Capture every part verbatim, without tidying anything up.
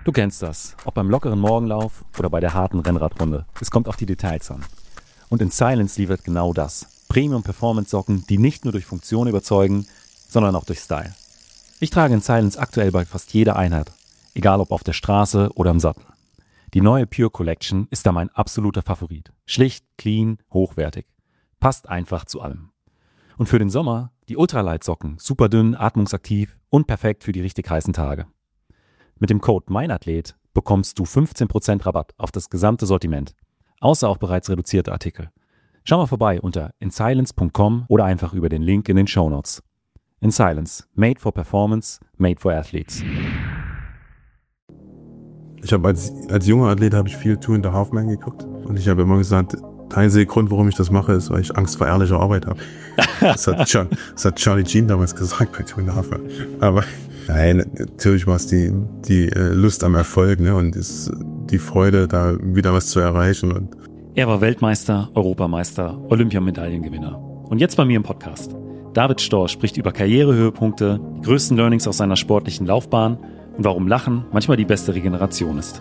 Du kennst das, ob beim lockeren Morgenlauf oder bei der harten Rennradrunde. Es kommt auf die Details an. Und in Silence liefert genau das. Premium-Performance-Socken, die nicht nur durch Funktion überzeugen, sondern auch durch Style. Ich trage in Silence aktuell bei fast jeder Einheit, egal ob auf der Straße oder im Sattel. Die neue Pure Collection ist da mein absoluter Favorit. Schlicht, clean, hochwertig. Passt einfach zu allem. Und für den Sommer die Ultralight-Socken, super dünn, atmungsaktiv und perfekt für die richtig heißen Tage. Mit dem Code MEINATHLET bekommst du fünfzehn Prozent Rabatt auf das gesamte Sortiment, außer auf bereits reduzierte Artikel. Schau mal vorbei unter in silence punkt com oder einfach über den Link in den Shownotes. In Silence, made for performance, made for athletes. Ich habe als, als junger Athlet habe ich viel Two and a Half Men geguckt und ich habe immer gesagt, der einzige Grund, warum ich das mache, ist, weil ich Angst vor ehrlicher Arbeit habe. Das hat, Char- das hat Charlie Sheen damals gesagt bei Two and a Half Men. Aber nein, natürlich war es die, die Lust am Erfolg, ne, und ist die Freude, da wieder was zu erreichen. Und er war Weltmeister, Europameister, Olympiamedaillengewinner. Und jetzt bei mir im Podcast. David Storch spricht über Karrierehöhepunkte, die größten Learnings aus seiner sportlichen Laufbahn und warum Lachen manchmal die beste Regeneration ist.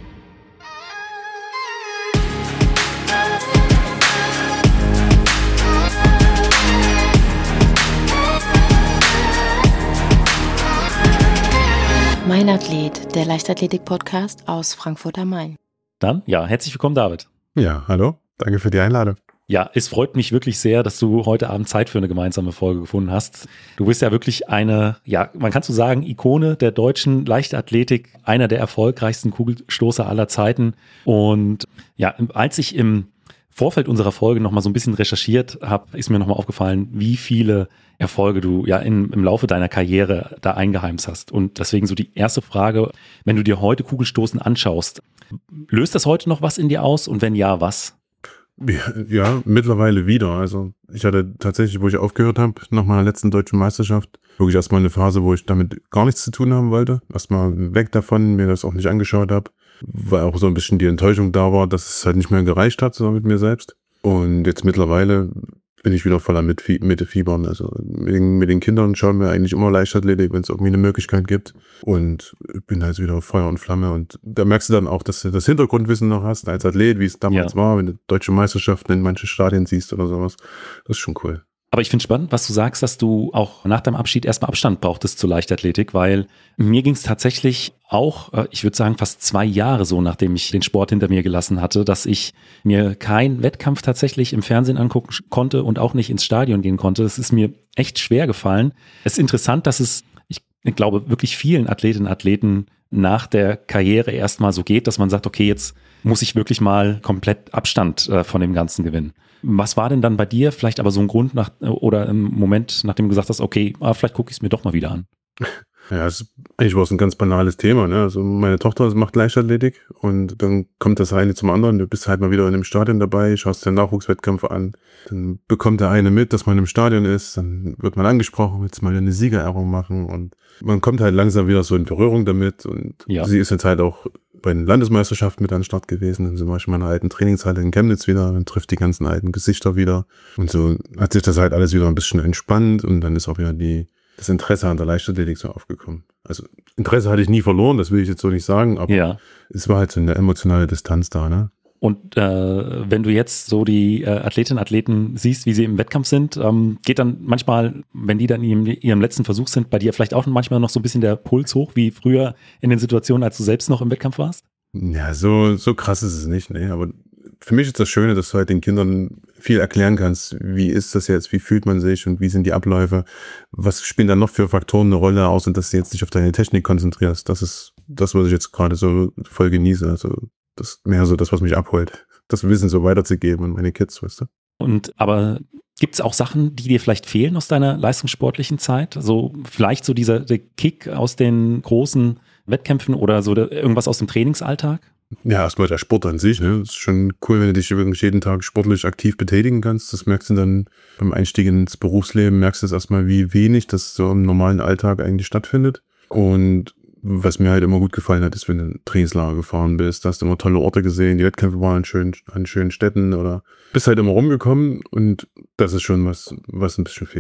Mein Athlet, der Leichtathletik-Podcast aus Frankfurt am Main. Dann, ja, herzlich willkommen, David. Ja, hallo, danke für die Einladung. Ja, es freut mich wirklich sehr, dass du heute Abend Zeit für eine gemeinsame Folge gefunden hast. Du bist ja wirklich eine, ja, man kann so sagen, Ikone der deutschen Leichtathletik, einer der erfolgreichsten Kugelstoßer aller Zeiten. Und ja, als ich im Vorfeld unserer Folge nochmal so ein bisschen recherchiert habe, ist mir nochmal aufgefallen, wie viele Erfolge du ja in, im Laufe deiner Karriere da eingeheimst hast. Und deswegen so die erste Frage, wenn du dir heute Kugelstoßen anschaust, löst das heute noch was in dir aus? Und wenn ja, was? Ja, ja, mittlerweile wieder. Also ich hatte tatsächlich, wo ich aufgehört habe, nach meiner letzten deutschen Meisterschaft, wirklich erstmal eine Phase, wo ich damit gar nichts zu tun haben wollte. Erstmal weg davon, mir das auch nicht angeschaut habe, weil auch so ein bisschen die Enttäuschung da war, dass es halt nicht mehr gereicht hat, so mit mir selbst. Und jetzt mittlerweile bin ich wieder voller Mitfie- Mitfiebern. Also mit den, mit den Kindern schauen wir eigentlich immer Leichtathletik, wenn es irgendwie eine Möglichkeit gibt. Und bin da jetzt wieder Feuer und Flamme. Und da merkst du dann auch, dass du das Hintergrundwissen noch hast als Athlet, wie es damals ja. war, wenn du deutsche Meisterschaften in manchen Stadien siehst oder sowas. Das ist schon cool. Aber ich finde spannend, was du sagst, dass du auch nach deinem Abschied erstmal Abstand brauchtest zur Leichtathletik, weil mir ging es tatsächlich auch, ich würde sagen, fast zwei Jahre so, nachdem ich den Sport hinter mir gelassen hatte, dass ich mir keinen Wettkampf tatsächlich im Fernsehen angucken konnte und auch nicht ins Stadion gehen konnte. Es ist mir echt schwer gefallen. Es ist interessant, dass es, ich glaube, wirklich vielen Athletinnen und Athleten nach der Karriere erstmal so geht, dass man sagt, okay, jetzt muss ich wirklich mal komplett Abstand äh, von dem Ganzen gewinnen. Was war denn dann bei dir vielleicht aber so ein Grund nach oder im Moment, nachdem du gesagt hast, okay, ah, vielleicht gucke ich es mir doch mal wieder an? Ja, es, eigentlich war es ein ganz banales Thema, ne? Also meine Tochter macht Leichtathletik und dann kommt das eine zum anderen. Du bist halt mal wieder in einem Stadion dabei, schaust dir einen Nachwuchswettkampf an, dann bekommt der eine mit, dass man im Stadion ist, dann wird man angesprochen, willst mal eine Siegerehrung machen und man kommt halt langsam wieder so in Berührung damit und ja. Sie ist jetzt halt auch bei den Landesmeisterschaften mit an den Start gewesen, dann sind wir schon in meiner alten Trainingshalle in Chemnitz wieder, dann trifft die ganzen alten Gesichter wieder und so hat sich das halt alles wieder ein bisschen entspannt und dann ist auch wieder die das Interesse an der Leichtathletik so aufgekommen. Also Interesse hatte ich nie verloren, das will ich jetzt so nicht sagen, aber ja. Es war halt so eine emotionale Distanz da, ne? Und äh, wenn du jetzt so die äh, Athletinnen und Athleten siehst, wie sie im Wettkampf sind, ähm, geht dann manchmal, wenn die dann in ihrem, ihrem letzten Versuch sind, bei dir vielleicht auch manchmal noch so ein bisschen der Puls hoch, wie früher in den Situationen, als du selbst noch im Wettkampf warst? Ja, so so krass ist es nicht, ne? Aber für mich ist das Schöne, dass du halt den Kindern viel erklären kannst, wie ist das jetzt, wie fühlt man sich und wie sind die Abläufe, was spielen dann noch für Faktoren eine Rolle, außer dass du jetzt dich auf deine Technik konzentrierst. Das ist das, was ich jetzt gerade so voll genieße. Also das ist mehr so das, was mich abholt, das Wissen so weiterzugeben an meine Kids, weißt du. Und aber gibt es auch Sachen, die dir vielleicht fehlen aus deiner leistungssportlichen Zeit? Also vielleicht so dieser der Kick aus den großen Wettkämpfen oder so der, irgendwas aus dem Trainingsalltag? Ja, erstmal der Sport an sich, ne? Das ist schon cool, wenn du dich wirklich jeden Tag sportlich aktiv betätigen kannst. Das merkst du dann beim Einstieg ins Berufsleben, merkst du das erstmal, wie wenig das so im normalen Alltag eigentlich stattfindet. Und was mir halt immer gut gefallen hat, ist, wenn du in Trainingslager gefahren bist, da hast du immer tolle Orte gesehen, die Wettkämpfe waren an schönen, an schönen Städten oder bist halt immer rumgekommen und das ist schon was, was ein bisschen fehlt.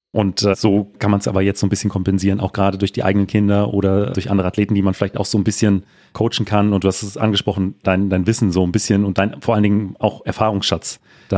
Und äh, so kann man es aber jetzt so ein bisschen kompensieren, auch gerade durch die eigenen Kinder oder durch andere Athleten, die man vielleicht auch so ein bisschen coachen kann. Und du hast es angesprochen, dein, dein Wissen so ein bisschen und dein vor allen Dingen auch Erfahrungsschatz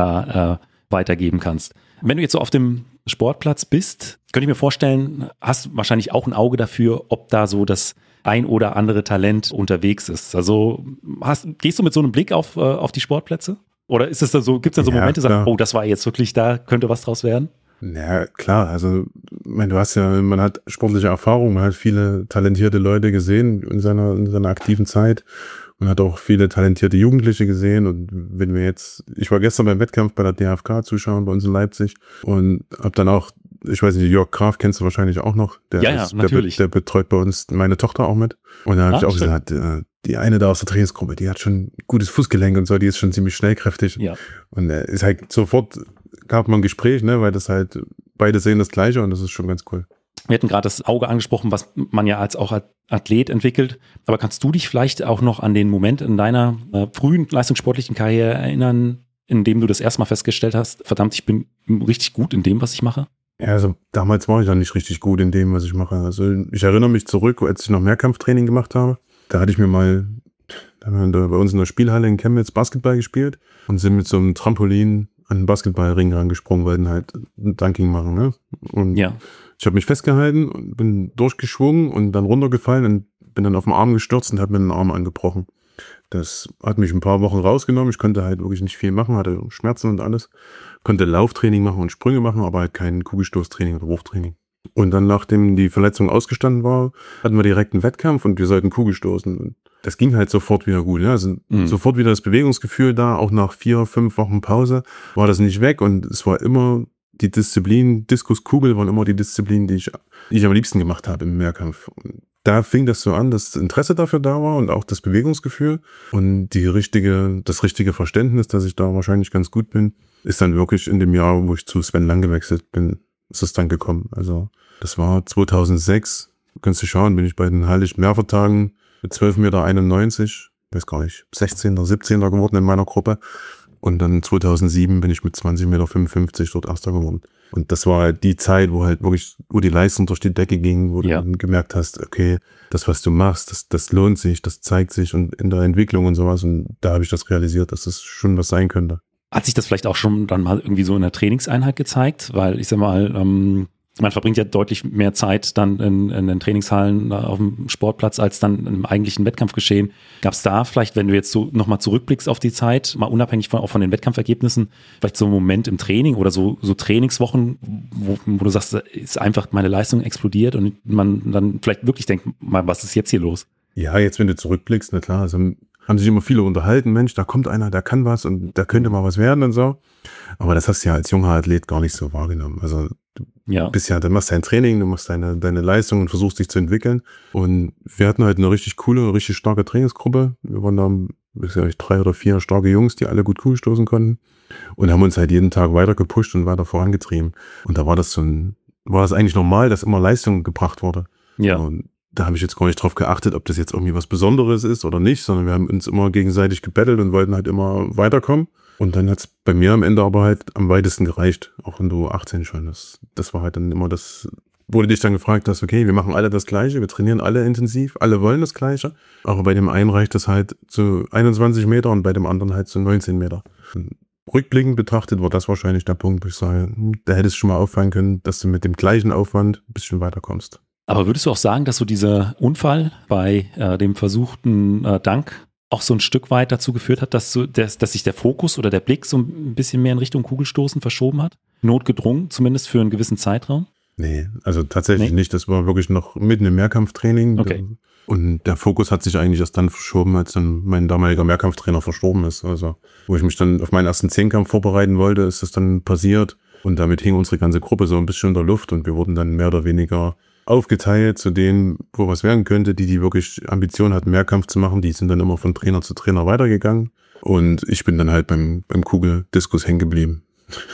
da äh, weitergeben kannst. Wenn du jetzt so auf dem Sportplatz bist, könnte ich mir vorstellen, hast du wahrscheinlich auch ein Auge dafür, ob da so das ein oder andere Talent unterwegs ist. Also hast, gehst du mit so einem Blick auf, äh, auf die Sportplätze? Oder ist es da so, gibt es da so Ja, Momente, klar. sagen, oh, das war jetzt wirklich, da könnte was draus werden? Ja, klar, also ich meine, du hast ja, man hat sportliche Erfahrung, man hat viele talentierte Leute gesehen in seiner, in seiner aktiven Zeit. Man hat auch viele talentierte Jugendliche gesehen und wenn wir jetzt, ich war gestern beim Wettkampf bei der D F K zuschauen bei uns in Leipzig und hab dann auch, ich weiß nicht, Jörg Graf kennst du wahrscheinlich auch noch. Der Ja, ja, ist, natürlich. Der, der betreut bei uns meine Tochter auch mit. Und da habe Ah, ich auch schön. gesagt, äh, die eine da aus der Trainingsgruppe, die hat schon gutes Fußgelenk und so, die ist schon ziemlich schnellkräftig. Ja. Und äh, ist halt sofort, gab man ein Gespräch, ne, weil das halt, beide sehen das Gleiche und das ist schon ganz cool. Wir hatten gerade das Auge angesprochen, was man ja als auch als Athlet entwickelt. Aber kannst du dich vielleicht auch noch an den Moment in deiner äh, frühen leistungssportlichen Karriere erinnern, in dem du das erste Mal festgestellt hast, verdammt, ich bin richtig gut in dem, was ich mache? Ja, also damals war ich ja nicht richtig gut in dem, was ich mache. Also ich erinnere mich zurück, als ich noch Mehrkampftraining gemacht habe. Da hatte ich mir mal, da haben wir bei uns in der Spielhalle in Chemnitz Basketball gespielt und sind mit so einem Trampolin an den Basketballring rangesprungen, wollten halt ein Dunking machen, ne? Und Ja. ich habe mich festgehalten und bin durchgeschwungen und dann runtergefallen und bin dann auf den Arm gestürzt und habe mir den Arm angebrochen. Das hat mich ein paar Wochen rausgenommen. Ich konnte halt wirklich nicht viel machen, hatte Schmerzen und alles. Konnte Lauftraining machen und Sprünge machen, aber halt kein Kugelstoßtraining oder Wurftraining. Und dann, nachdem die Verletzung ausgestanden war, hatten wir direkt einen Wettkampf und wir sollten Kugelstoßen. Und das ging halt sofort wieder gut. Ja? Also Mhm. sofort wieder das Bewegungsgefühl da. Auch nach vier, fünf Wochen Pause war das nicht weg und es war immer die Disziplin, Diskuskugel waren immer die Disziplinen, die ich, die ich am liebsten gemacht habe im Mehrkampf. Und da fing das so an, dass das Interesse dafür da war und auch das Bewegungsgefühl und die richtige, das richtige Verständnis, dass ich da wahrscheinlich ganz gut bin, ist dann wirklich in dem Jahr, wo ich zu Sven Lang gewechselt bin, ist es dann gekommen. Also das war zweitausendsechs, du kannst du schauen, bin ich bei den Hallischen Mehrvertagen mit zwölf Meter einundneunzig, weiß gar nicht, sechzehnter, siebzehnter geworden in meiner Gruppe. Und dann zweitausendsieben bin ich mit zwanzig Meter fünfundfünfzig dort Erster geworden. Und das war halt die Zeit, wo halt wirklich, wo die Leistung durch die Decke ging, wo Ja. du dann gemerkt hast, okay, das, was du machst, das, das lohnt sich, das zeigt sich und in der Entwicklung und sowas. Und da habe ich das realisiert, dass das schon was sein könnte. Hat sich das vielleicht auch schon dann mal irgendwie so in der Trainingseinheit gezeigt? Weil ich sag mal, ähm, man verbringt ja deutlich mehr Zeit dann in, in den Trainingshallen äh, auf dem Sportplatz als dann im eigentlichen Wettkampfgeschehen. Gab es da vielleicht, wenn du jetzt so nochmal zurückblickst auf die Zeit, mal unabhängig von, auch von den Wettkampfergebnissen, vielleicht so einen Moment im Training oder so, so Trainingswochen, wo, wo du sagst, ist einfach meine Leistung explodiert und man dann vielleicht wirklich denkt, mal, was ist jetzt hier los? Ja, jetzt, wenn du zurückblickst, na klar, also haben sich immer viele unterhalten, Mensch, da kommt einer, der kann was und da könnte mal was werden und so. Aber das hast du ja als junger Athlet gar nicht so wahrgenommen. Also du Ja. bist ja, du machst dein Training, du machst deine, deine Leistung und versuchst dich zu entwickeln. Und wir hatten halt eine richtig coole, richtig starke Trainingsgruppe. Wir waren da, weiß ich nicht, drei oder vier starke Jungs, die alle gut kugelstoßen konnten. Und haben uns halt jeden Tag weiter gepusht und weiter vorangetrieben. Und da war das so ein, war das eigentlich normal, dass immer Leistung gebracht wurde. Ja. Und da habe ich jetzt gar nicht drauf geachtet, ob das jetzt irgendwie was Besonderes ist oder nicht, sondern wir haben uns immer gegenseitig gebettelt und wollten halt immer weiterkommen. Und dann hat es bei mir am Ende aber halt am weitesten gereicht, auch in der U achtzehn schon. Das, das war halt dann immer das, wo du dich dann gefragt hast, okay, wir machen alle das Gleiche, wir trainieren alle intensiv, alle wollen das Gleiche. Aber bei dem einen reicht das halt zu einundzwanzig Meter und bei dem anderen halt zu neunzehn Meter. Und rückblickend betrachtet war das wahrscheinlich der Punkt, wo ich sage, hm, da hättest du schon mal auffallen können, dass du mit dem gleichen Aufwand ein bisschen weiterkommst. Aber würdest du auch sagen, dass so dieser Unfall bei äh, dem versuchten äh, Dunk auch so ein Stück weit dazu geführt hat, dass, so, dass, dass sich der Fokus oder der Blick so ein bisschen mehr in Richtung Kugelstoßen verschoben hat? Notgedrungen, zumindest für einen gewissen Zeitraum? Nee, also tatsächlich Nee? nicht. Das war wirklich noch mitten im Mehrkampftraining. Okay. Und der Fokus hat sich eigentlich erst dann verschoben, als dann mein damaliger Mehrkampftrainer verstorben ist. Also, wo ich mich dann auf meinen ersten Zehnkampf vorbereiten wollte, ist das dann passiert. Und damit hing unsere ganze Gruppe so ein bisschen in der Luft und wir wurden dann mehr oder weniger aufgeteilt zu denen, wo was werden könnte, die, die wirklich Ambition hatten, Mehrkampf zu machen. Die sind dann immer von Trainer zu Trainer weitergegangen. Und ich bin dann halt beim, beim Kugeldiskus hängen geblieben.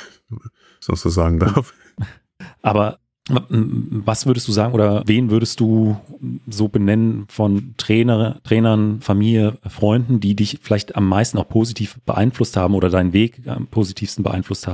Was ich so sagen darf. Aber was würdest du sagen oder wen würdest du so benennen von Trainer, Trainern, Familie, Freunden, die dich vielleicht am meisten auch positiv beeinflusst haben oder deinen Weg am positivsten beeinflusst haben?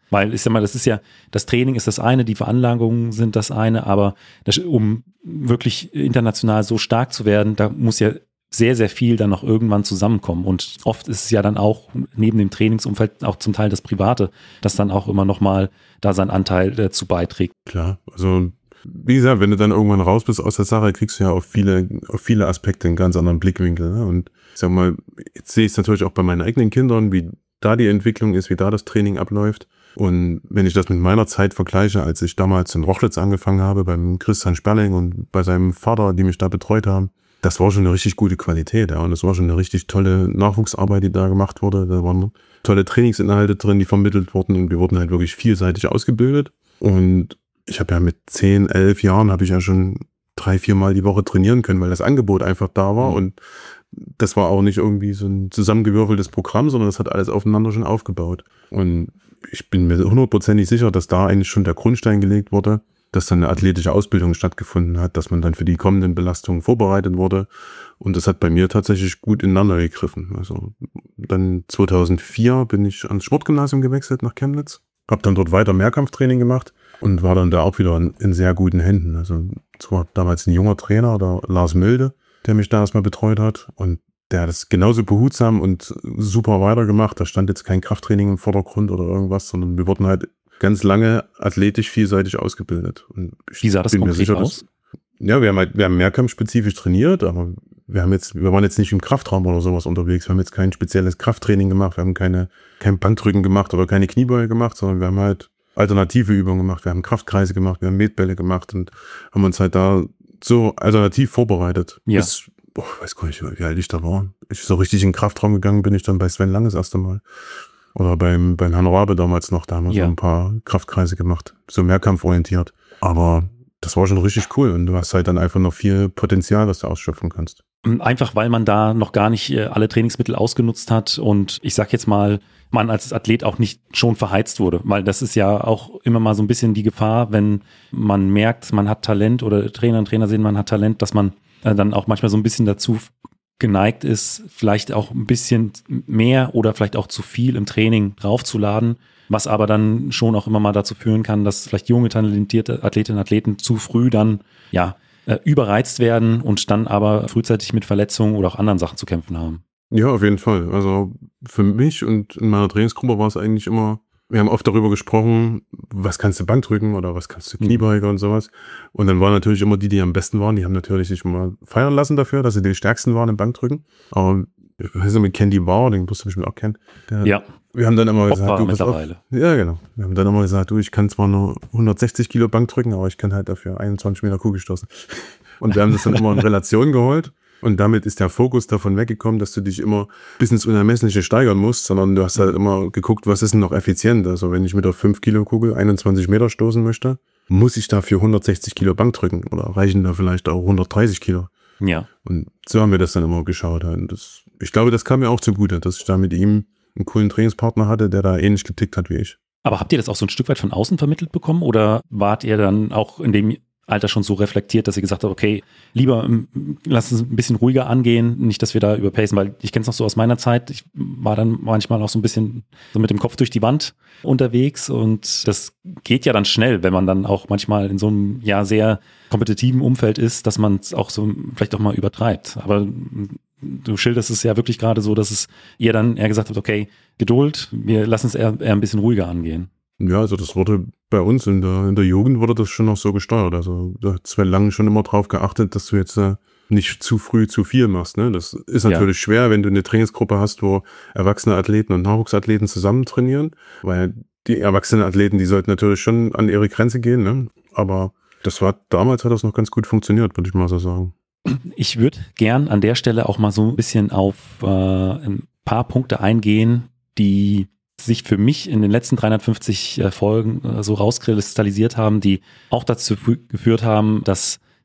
Weil ich sag mal, das ist ja, das Training ist das eine, die Veranlagungen sind das eine, aber das, um wirklich international so stark zu werden, da muss ja sehr, sehr viel dann noch irgendwann zusammenkommen. Und oft ist es ja dann auch neben dem Trainingsumfeld auch zum Teil das Private, das dann auch immer nochmal da seinen Anteil dazu beiträgt. Klar, also wie gesagt, wenn du dann irgendwann raus bist aus der Sache, kriegst du ja auf viele, auf viele Aspekte einen ganz anderen Blickwinkel. Ne? Und ich sag mal, jetzt sehe ich es natürlich auch bei meinen eigenen Kindern, wie da die Entwicklung ist, wie da das Training abläuft. Und wenn ich das mit meiner Zeit vergleiche, als ich damals in Rochlitz angefangen habe, beim Christian Sperling und bei seinem Vater, die mich da betreut haben, das war schon eine richtig gute Qualität. Ja. Und das war schon eine richtig tolle Nachwuchsarbeit, die da gemacht wurde. Da waren tolle Trainingsinhalte drin, die vermittelt wurden. Und wir wurden halt wirklich vielseitig ausgebildet. Und ich habe ja mit zehn, elf Jahren habe ich ja schon drei, vier Mal die Woche trainieren können, weil das Angebot einfach da war. Mhm. Und das war auch nicht irgendwie so ein zusammengewürfeltes Programm, sondern das hat alles aufeinander schon aufgebaut. Und ich bin mir hundertprozentig sicher, dass da eigentlich schon der Grundstein gelegt wurde, dass dann eine athletische Ausbildung stattgefunden hat, dass man dann für die kommenden Belastungen vorbereitet wurde. Und das hat bei mir tatsächlich gut ineinander gegriffen. Also dann zweitausendvier bin ich ans Sportgymnasium gewechselt nach Chemnitz, habe dann dort weiter Mehrkampftraining gemacht und war dann da auch wieder in, in sehr guten Händen. Also es war damals ein junger Trainer, der Lars Milde, der mich da erstmal betreut hat, und der hat es genauso behutsam und super weitergemacht. Da stand jetzt kein Krafttraining im Vordergrund oder irgendwas, sondern wir wurden halt ganz lange athletisch vielseitig ausgebildet. Und wie sah das konkret sicher, aus? Dass, ja, wir haben halt, wir haben mehrkampfspezifisch trainiert, aber wir haben jetzt, wir waren jetzt nicht im Kraftraum oder sowas unterwegs. Wir haben jetzt kein spezielles Krafttraining gemacht. Wir haben keine, kein Bankdrücken gemacht oder keine Kniebeuge gemacht, sondern wir haben halt alternative Übungen gemacht. Wir haben Kraftkreise gemacht, wir haben Metbälle gemacht und haben uns halt da so alternativ vorbereitet. Ja. Bis, boah, ich weiß gar nicht, wie alt ich da war. Ich so richtig in den Kraftraum gegangen bin ich dann bei Sven Lang das erste Mal. Oder beim, beim Herrn Rabe damals noch, da haben wir ja so ein paar Kraftkreise gemacht, so mehrkampforientiert. Aber das war schon richtig cool und du hast halt dann einfach noch viel Potenzial, was du ausschöpfen kannst. Einfach weil man da noch gar nicht alle Trainingsmittel ausgenutzt hat und ich sag jetzt mal, man als Athlet auch nicht schon verheizt wurde, weil das ist ja auch immer mal so ein bisschen die Gefahr, wenn man merkt, man hat Talent oder Trainer und Trainer sehen, man hat Talent, dass man dann auch manchmal so ein bisschen dazu geneigt ist, vielleicht auch ein bisschen mehr oder vielleicht auch zu viel im Training draufzuladen, was aber dann schon auch immer mal dazu führen kann, dass vielleicht junge, talentierte Athletinnen und Athleten zu früh dann ja überreizt werden und dann aber frühzeitig mit Verletzungen oder auch anderen Sachen zu kämpfen haben. Ja, auf jeden Fall. Also für mich und in meiner Trainingsgruppe war es eigentlich immer, wir haben oft darüber gesprochen, was kannst du Bankdrücken oder was kannst du Kniebeuge mhm. und sowas. Und dann waren natürlich immer die, die am besten waren, die haben natürlich sich immer feiern lassen dafür, dass sie die stärksten waren im Bankdrücken. Aber ich weiß nicht, mit Candy Bauer, den musst du bestimmt auch kennen. Der, ja. Wir haben dann immer gesagt, du pass auf. Ja, genau. Wir haben dann immer gesagt, du, ich kann zwar nur hundertsechzig Kilo Bank drücken, aber ich kann halt dafür einundzwanzig Meter Kugel stoßen. Und wir haben das dann immer in Relation geholt. Und damit ist der Fokus davon weggekommen, dass du dich immer bis ins Unermessliche steigern musst, sondern du hast halt immer geguckt, was ist denn noch effizient. Also wenn ich mit der fünf Kilo Kugel einundzwanzig Meter stoßen möchte, muss ich dafür hundertsechzig Kilo Bank drücken oder reichen da vielleicht auch hundertdreißig Kilo. Ja. Und so haben wir das dann immer geschaut. Und das, ich glaube, das kam mir auch zugute, dass ich da mit ihm einen coolen Trainingspartner hatte, der da ähnlich getickt hat wie ich. Aber habt ihr das auch so ein Stück weit von außen vermittelt bekommen oder wart ihr dann auch in dem Alter schon so reflektiert, dass ihr gesagt habt, okay, lieber lass uns ein bisschen ruhiger angehen, nicht, dass wir da überpacen, weil ich kenne es noch so aus meiner Zeit, ich war dann manchmal auch so ein bisschen so mit dem Kopf durch die Wand unterwegs und das geht ja dann schnell, wenn man dann auch manchmal in so einem ja sehr kompetitiven Umfeld ist, dass man es auch so vielleicht auch mal übertreibt. Aber du schilderst es ja wirklich gerade so, dass es ihr dann eher gesagt habt, okay, Geduld, wir lassen es eher, eher ein bisschen ruhiger angehen. Ja, also das wurde bei uns in der, in der Jugend wurde das schon noch so gesteuert. Also da hat Sven Lang schon immer drauf geachtet, dass du jetzt äh, nicht zu früh zu viel machst. Ne? Das ist natürlich ja. schwer, wenn du eine Trainingsgruppe hast, wo erwachsene Athleten und Nachwuchsathleten zusammen trainieren, weil die erwachsenen Athleten, die sollten natürlich schon an ihre Grenze gehen. Ne? Aber das war damals hat das noch ganz gut funktioniert, würde ich mal so sagen. Ich würde gern an der Stelle auch mal so ein bisschen auf äh, ein paar Punkte eingehen, die sich für mich in den letzten dreihundertfünfzig Folgen so rauskristallisiert haben, die auch dazu geführt haben, dass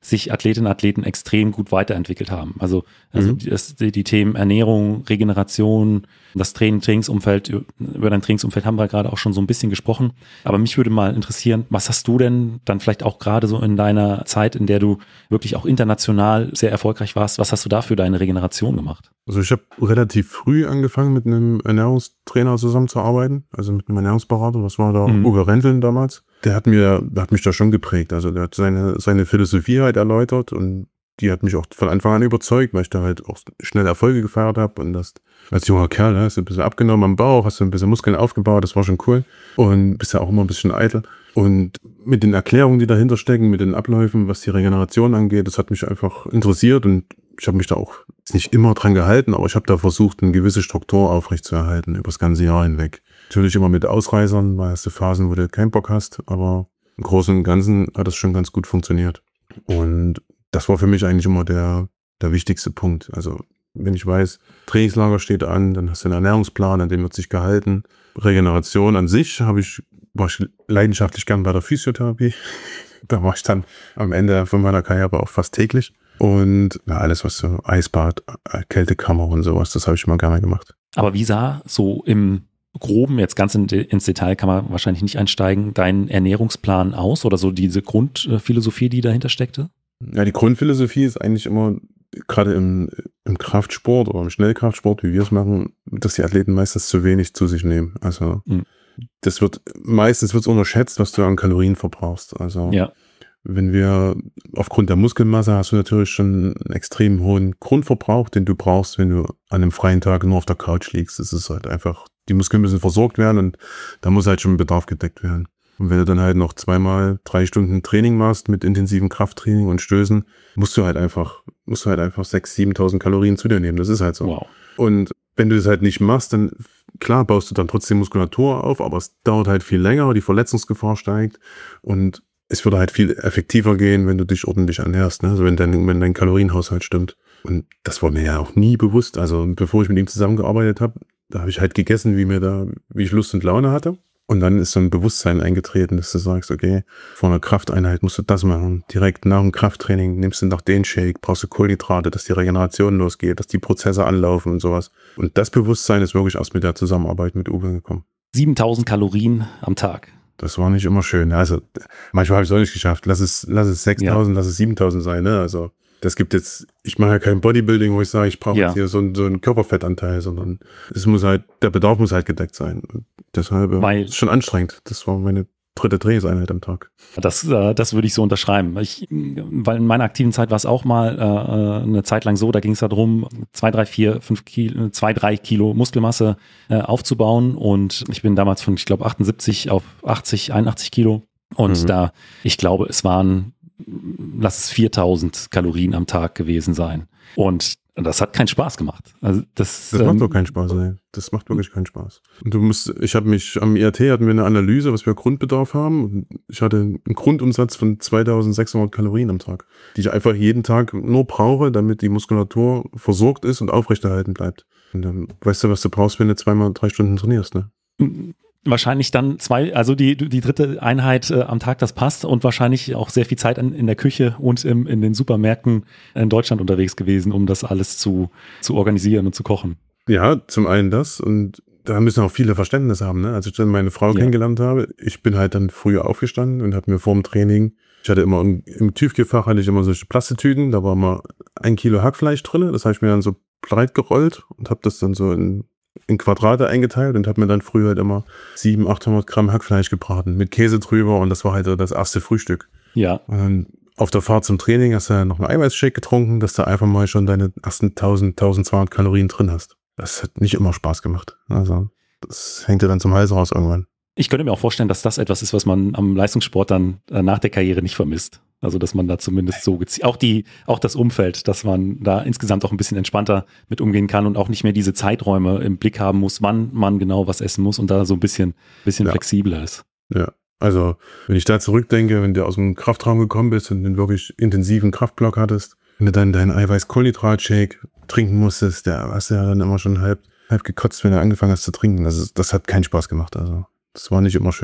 sich Athletinnen und Athleten extrem gut weiterentwickelt haben. Also, also Mhm. die, das, die, die Themen Ernährung, Regeneration, das Training, Trainingsumfeld, über dein Trainingsumfeld haben wir gerade auch schon so ein bisschen gesprochen. Aber mich würde mal interessieren, was hast du denn dann vielleicht auch gerade so in deiner Zeit, in der du wirklich auch international sehr erfolgreich warst, was hast du da für deine Regeneration gemacht? Also ich habe relativ früh angefangen, mit einem Ernährungstrainer zusammenzuarbeiten, also mit einem Ernährungsberater. Das war der Mhm. Uwe Renteln damals. Der hat mir, der hat mich da schon geprägt. Also der hat seine, seine Philosophie halt erläutert und die hat mich auch von Anfang an überzeugt, weil ich da halt auch schnell Erfolge gefeiert habe und das als junger Kerl, hast du ein bisschen abgenommen am Bauch, hast du ein bisschen Muskeln aufgebaut, das war schon cool und bist ja auch immer ein bisschen eitel. Und mit den Erklärungen, die dahinter stecken, mit den Abläufen, was die Regeneration angeht, das hat mich einfach interessiert und ich habe mich da auch nicht immer dran gehalten, aber ich habe da versucht, eine gewisse Struktur aufrechtzuerhalten über das ganze Jahr hinweg. Natürlich immer mit Ausreißern, weil hast du Phasen, wo du keinen Bock hast, aber im Großen und Ganzen hat das schon ganz gut funktioniert. Und das war für mich eigentlich immer der, der wichtigste Punkt. Also wenn ich weiß, Trainingslager steht an, dann hast du einen Ernährungsplan, an dem wird sich gehalten. Regeneration an sich habe ich, war ich leidenschaftlich gern bei der Physiotherapie. Da war ich dann am Ende von meiner Karriere auch fast täglich. Und ja, alles, was so Eisbad, Kältekammer und sowas, das habe ich immer gerne gemacht. Aber wie sah so im Groben, jetzt ganz in, ins Detail kann man wahrscheinlich nicht einsteigen, dein Ernährungsplan aus oder so diese Grundphilosophie, die dahinter steckte? Ja, die Grundphilosophie ist eigentlich immer, gerade im, im Kraftsport oder im Schnellkraftsport, wie wir es machen, dass die Athleten meistens zu wenig zu sich nehmen. Also Mhm. das wird, meistens wird es unterschätzt, was du an Kalorien verbrauchst. Also Ja. wenn wir, aufgrund der Muskelmasse hast du natürlich schon einen extrem hohen Grundverbrauch, den du brauchst, wenn du an einem freien Tag nur auf der Couch liegst. Das ist halt einfach, die Muskeln müssen versorgt werden und da muss halt schon ein Bedarf gedeckt werden. Und wenn du dann halt noch zweimal drei Stunden Training machst mit intensivem Krafttraining und Stößen, musst du halt einfach, musst du halt einfach sechstausend, siebentausend Kalorien zu dir nehmen. Das ist halt so. Wow. Und wenn du das halt nicht machst, dann, klar, baust du dann trotzdem Muskulatur auf, aber es dauert halt viel länger, die Verletzungsgefahr steigt und es würde halt viel effektiver gehen, wenn du dich ordentlich ernährst, ne? Also wenn dein, wenn dein Kalorienhaushalt stimmt. Und das war mir ja auch nie bewusst. Also bevor ich mit ihm zusammengearbeitet habe, da habe ich halt gegessen, wie mir da, wie ich Lust und Laune hatte. Und dann ist so ein Bewusstsein eingetreten, dass du sagst, okay, vor einer Krafteinheit musst du das machen. Direkt nach dem Krafttraining nimmst du noch den Shake, brauchst du Kohlenhydrate, dass die Regeneration losgeht, dass die Prozesse anlaufen und sowas. Und das Bewusstsein ist wirklich erst mit der Zusammenarbeit mit Uwe gekommen. siebentausend Kalorien am Tag. Das war nicht immer schön. Also manchmal habe ich es auch nicht geschafft. Lass es, lass es sechstausend, ja. Lass es siebentausend sein. Ne? Also das gibt jetzt, ich mache ja kein Bodybuilding, wo ich sage, ich brauche ja. jetzt hier so, ein, so einen Körperfettanteil, sondern es muss halt, der Bedarf muss halt gedeckt sein. Und deshalb Weil, ist es schon anstrengend. Das war meine dritte Trainingseinheit am Tag. Das, äh, das würde ich so unterschreiben. Ich, weil in meiner aktiven Zeit war es auch mal äh, eine Zeit lang so, da ging es darum, zwei, drei, vier, fünf Kilo, zwei, drei Kilo Muskelmasse äh, aufzubauen und ich bin damals von, ich glaube, achtundsiebzig auf achtzig, einundachtzig Kilo und mhm. da, ich glaube, es waren, lass es viertausend Kalorien am Tag gewesen sein und das hat keinen Spaß gemacht. Also das das macht ähm, doch keinen Spaß, ey. Das macht wirklich keinen Spaß. Und du musst, ich habe mich, am I R T hatten wir eine Analyse, was wir Grundbedarf haben. Und ich hatte einen Grundumsatz von zweitausendsechshundert Kalorien am Tag, die ich einfach jeden Tag nur brauche, damit die Muskulatur versorgt ist und aufrechterhalten bleibt. Und dann weißt du, was du brauchst, wenn du zweimal drei Stunden trainierst, ne? Wahrscheinlich dann zwei, also die, die dritte Einheit äh, am Tag, das passt und wahrscheinlich auch sehr viel Zeit an, in der Küche und im, in den Supermärkten in Deutschland unterwegs gewesen, um das alles zu, zu organisieren und zu kochen. Ja, zum einen das und da müssen auch viele Verständnis haben, ne? Als ich dann meine Frau ja. kennengelernt habe, ich bin halt dann früher aufgestanden und habe mir vor dem Training, ich hatte immer im Tiefkühlfach hatte ich immer solche Plastetüten, da war mal ein Kilo Hackfleisch drin, das habe ich mir dann so breit gerollt und habe das dann so in in Quadrate eingeteilt und habe mir dann früher halt immer siebenhundert, achthundert Gramm Hackfleisch gebraten mit Käse drüber und das war halt das erste Frühstück. Ja. Und dann auf der Fahrt zum Training hast du ja noch einen Eiweißshake getrunken, dass du einfach mal schon deine ersten tausend, tausendzweihundert Kalorien drin hast. Das hat nicht immer Spaß gemacht. Also das hängt dir dann zum Hals raus irgendwann. Ich könnte mir auch vorstellen, dass das etwas ist, was man am Leistungssport dann nach der Karriere nicht vermisst. Also, dass man da zumindest so gezieht, auch die, auch das Umfeld, dass man da insgesamt auch ein bisschen entspannter mit umgehen kann und auch nicht mehr diese Zeiträume im Blick haben muss, wann man genau was essen muss und da so ein bisschen, bisschen ja. flexibler ist. Ja, also, wenn ich da zurückdenke, wenn du aus dem Kraftraum gekommen bist und einen wirklich intensiven Kraftblock hattest, wenn du dann deinen Eiweiß-Kohlenhydrat-Shake trinken musstest, da hast du ja dann immer schon halb, halb gekotzt, wenn du angefangen hast zu trinken. Das ist, das hat keinen Spaß gemacht, also. Das war nicht immer schön.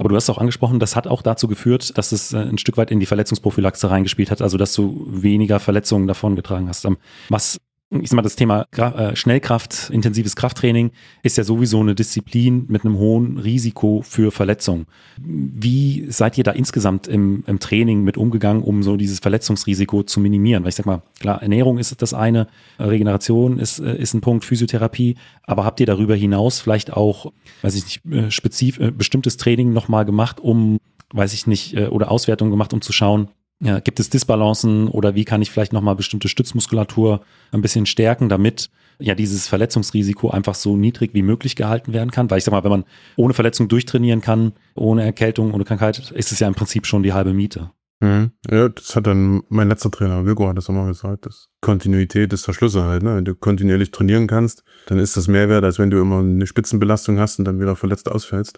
Aber du hast auch angesprochen, das hat auch dazu geführt, dass es ein Stück weit in die Verletzungsprophylaxe reingespielt hat, also dass du weniger Verletzungen davongetragen hast. Was Ich sag mal, das Thema Gra- äh, Schnellkraft, intensives Krafttraining ist ja sowieso eine Disziplin mit einem hohen Risiko für Verletzungen. Wie seid ihr da insgesamt im, im Training mit umgegangen, um so dieses Verletzungsrisiko zu minimieren? Weil ich sag mal, klar, Ernährung ist das eine, Regeneration ist, ist ein Punkt, Physiotherapie, aber habt ihr darüber hinaus vielleicht auch, weiß ich nicht, spezif- bestimmtes Training nochmal gemacht, um, weiß ich nicht, oder Auswertungen gemacht, um zu schauen, ja, gibt es Disbalancen oder wie kann ich vielleicht nochmal bestimmte Stützmuskulatur ein bisschen stärken, damit ja dieses Verletzungsrisiko einfach so niedrig wie möglich gehalten werden kann? Weil ich sag mal, wenn man ohne Verletzung durchtrainieren kann, ohne Erkältung, ohne Krankheit, ist es ja im Prinzip schon die halbe Miete. Mhm. Ja, das hat dann mein letzter Trainer, Wilko, hat das auch mal gesagt, dass Kontinuität ist der Schlüssel halt, ne? Wenn du kontinuierlich trainieren kannst, dann ist das mehr wert, als wenn du immer eine Spitzenbelastung hast und dann wieder verletzt ausfällst.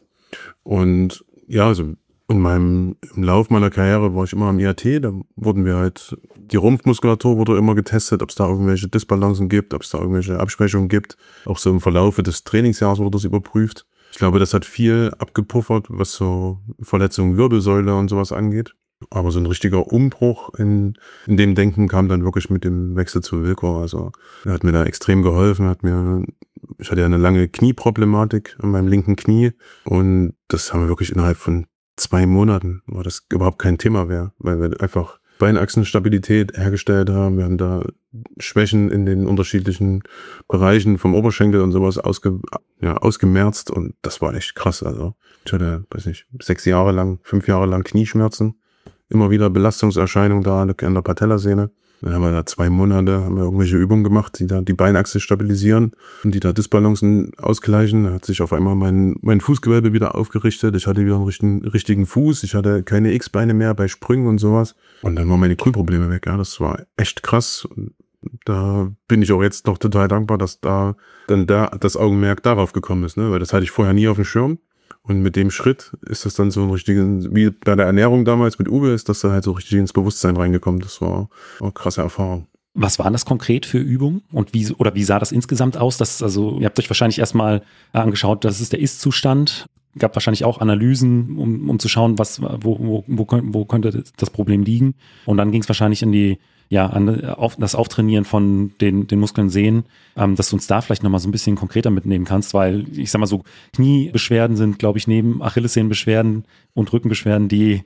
Und ja, also in meinem, im Lauf meiner Karriere war ich immer am I A T, da wurden wir halt, die Rumpfmuskulatur wurde immer getestet, ob es da irgendwelche Disbalancen gibt, ob es da irgendwelche Abschwächungen gibt. Auch so im Verlaufe des Trainingsjahres wurde das überprüft. Ich glaube, das hat viel abgepuffert, was so Verletzungen Wirbelsäule und sowas angeht. Aber so ein richtiger Umbruch in, in dem Denken kam dann wirklich mit dem Wechsel zu Wilko. Also er hat mir da extrem geholfen, hat mir, ich hatte ja eine lange Knieproblematik an meinem linken Knie und das haben wir wirklich innerhalb von zwei Monaten war das überhaupt kein Thema mehr, weil wir einfach Beinachsenstabilität hergestellt haben. Wir haben da Schwächen in den unterschiedlichen Bereichen vom Oberschenkel und sowas ausge, ja, ausgemerzt und das war echt krass. Also ich hatte, weiß nicht, sechs Jahre lang, fünf Jahre lang Knieschmerzen, immer wieder Belastungserscheinungen da an der Patellasehne. Dann haben wir da zwei Monate, haben wir irgendwelche Übungen gemacht, die da die Beinachse stabilisieren und die da Disbalancen ausgleichen. Da hat sich auf einmal mein, mein Fußgewölbe wieder aufgerichtet. Ich hatte wieder einen richtigen, richtigen Fuß. Ich hatte keine X-Beine mehr bei Sprüngen und sowas. Und dann waren meine Knieprobleme weg. Ja, das war echt krass. Und da bin ich auch jetzt noch total dankbar, dass da dann da das Augenmerk darauf gekommen ist, ne? Weil das hatte ich vorher nie auf dem Schirm. Und mit dem Schritt ist das dann so ein richtigen, wie bei der Ernährung damals mit Uwe, ist das dann halt so richtig ins Bewusstsein reingekommen. Das war eine krasse Erfahrung. Was waren das konkret für Übungen und wie, oder wie sah das insgesamt aus? Das, also, ihr habt euch wahrscheinlich erstmal angeschaut, das ist der Ist-Zustand. Gab wahrscheinlich auch Analysen, um, um zu schauen, was, wo, wo, wo, wo könnte das Problem liegen. Und dann ging es wahrscheinlich in die, ja, an auf, das Auftrainieren von den, den Muskeln sehen, ähm, dass du uns da vielleicht nochmal so ein bisschen konkreter mitnehmen kannst, weil ich sag mal so, Kniebeschwerden sind, glaube ich, neben Achillessehnenbeschwerden und Rückenbeschwerden die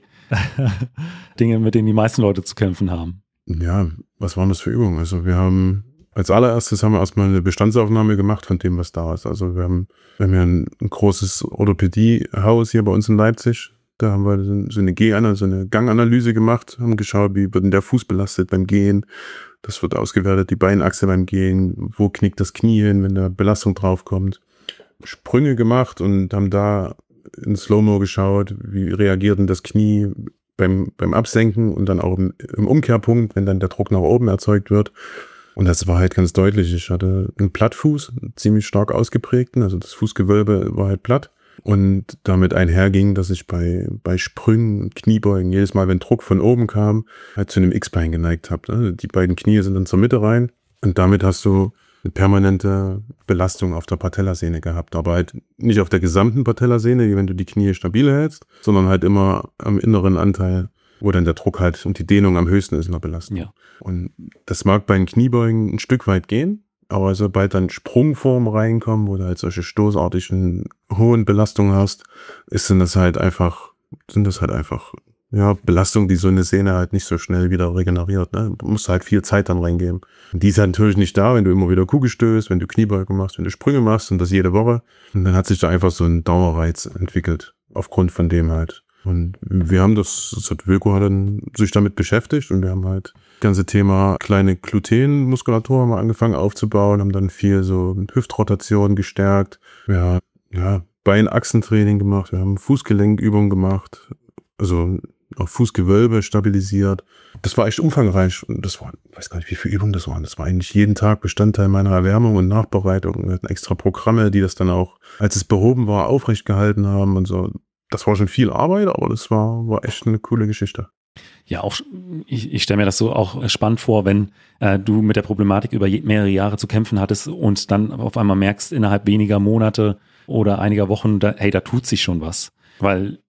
Dinge, mit denen die meisten Leute zu kämpfen haben. Ja, was waren das für Übungen? Also wir haben, als allererstes haben wir erstmal eine Bestandsaufnahme gemacht von dem, was da ist. Also wir haben, wir haben ja ein, ein großes Orthopädiehaus hier bei uns in Leipzig. Da haben wir so eine G- so eine Ganganalyse gemacht, haben geschaut, wie wird denn der Fuß belastet beim Gehen. Das wird ausgewertet, die Beinachse beim Gehen, wo knickt das Knie hin, wenn da Belastung draufkommt. Sprünge gemacht und haben da in Slow-Mo geschaut, wie reagiert denn das Knie beim, beim Absenken und dann auch im, im Umkehrpunkt, wenn dann der Druck nach oben erzeugt wird. Und das war halt ganz deutlich. Ich hatte einen Plattfuß, einen ziemlich stark ausgeprägten, also das Fußgewölbe war halt platt. Und damit einherging, dass ich bei, bei Sprüngen, Kniebeugen, jedes Mal, wenn Druck von oben kam, halt zu einem X-Bein geneigt habe. Also die beiden Knie sind dann zur Mitte rein und damit hast du eine permanente Belastung auf der Patellasehne gehabt. Aber halt nicht auf der gesamten Patellasehne, wie wenn du die Knie stabil hältst, sondern halt immer am inneren Anteil, wo dann der Druck halt und die Dehnung am höchsten ist in der Belastung. Ja. Und das mag bei den Kniebeugen ein Stück weit gehen. Aber sobald dann Sprungformen reinkommen, wo du halt solche stoßartigen hohen Belastungen hast, ist sind das halt einfach, sind das halt einfach, ja, Belastungen, die so eine Sehne halt nicht so schnell wieder regeneriert, ne? Du musst halt viel Zeit dann reingeben. Und die ist halt natürlich nicht da, wenn du immer wieder Kugel stößt, wenn du Kniebeugen machst, wenn du Sprünge machst und das jede Woche. Und dann hat sich da einfach so ein Dauerreiz entwickelt, aufgrund von dem halt. Und wir haben das, das hat Wilko hat dann sich damit beschäftigt und wir haben halt das ganze Thema kleine Gluteenmuskulatur haben wir angefangen aufzubauen, haben dann viel so Hüftrotation gestärkt, wir haben ja, Beinachsentraining gemacht, wir haben Fußgelenkübungen gemacht, also auch Fußgewölbe stabilisiert. Das war echt umfangreich und das war, ich weiß gar nicht, wie viele Übungen das waren. Das war eigentlich jeden Tag Bestandteil meiner Erwärmung und Nachbereitung. Wir hatten extra Programme, die das dann auch, als es behoben war, aufrecht gehalten haben und so. Das war schon viel Arbeit, aber das war, war echt eine coole Geschichte. Ja, auch ich, ich stelle mir das so auch spannend vor, wenn äh, du mit der Problematik über je, mehrere Jahre zu kämpfen hattest und dann auf einmal merkst, innerhalb weniger Monate oder einiger Wochen, da, hey, da tut sich schon was. Weil ich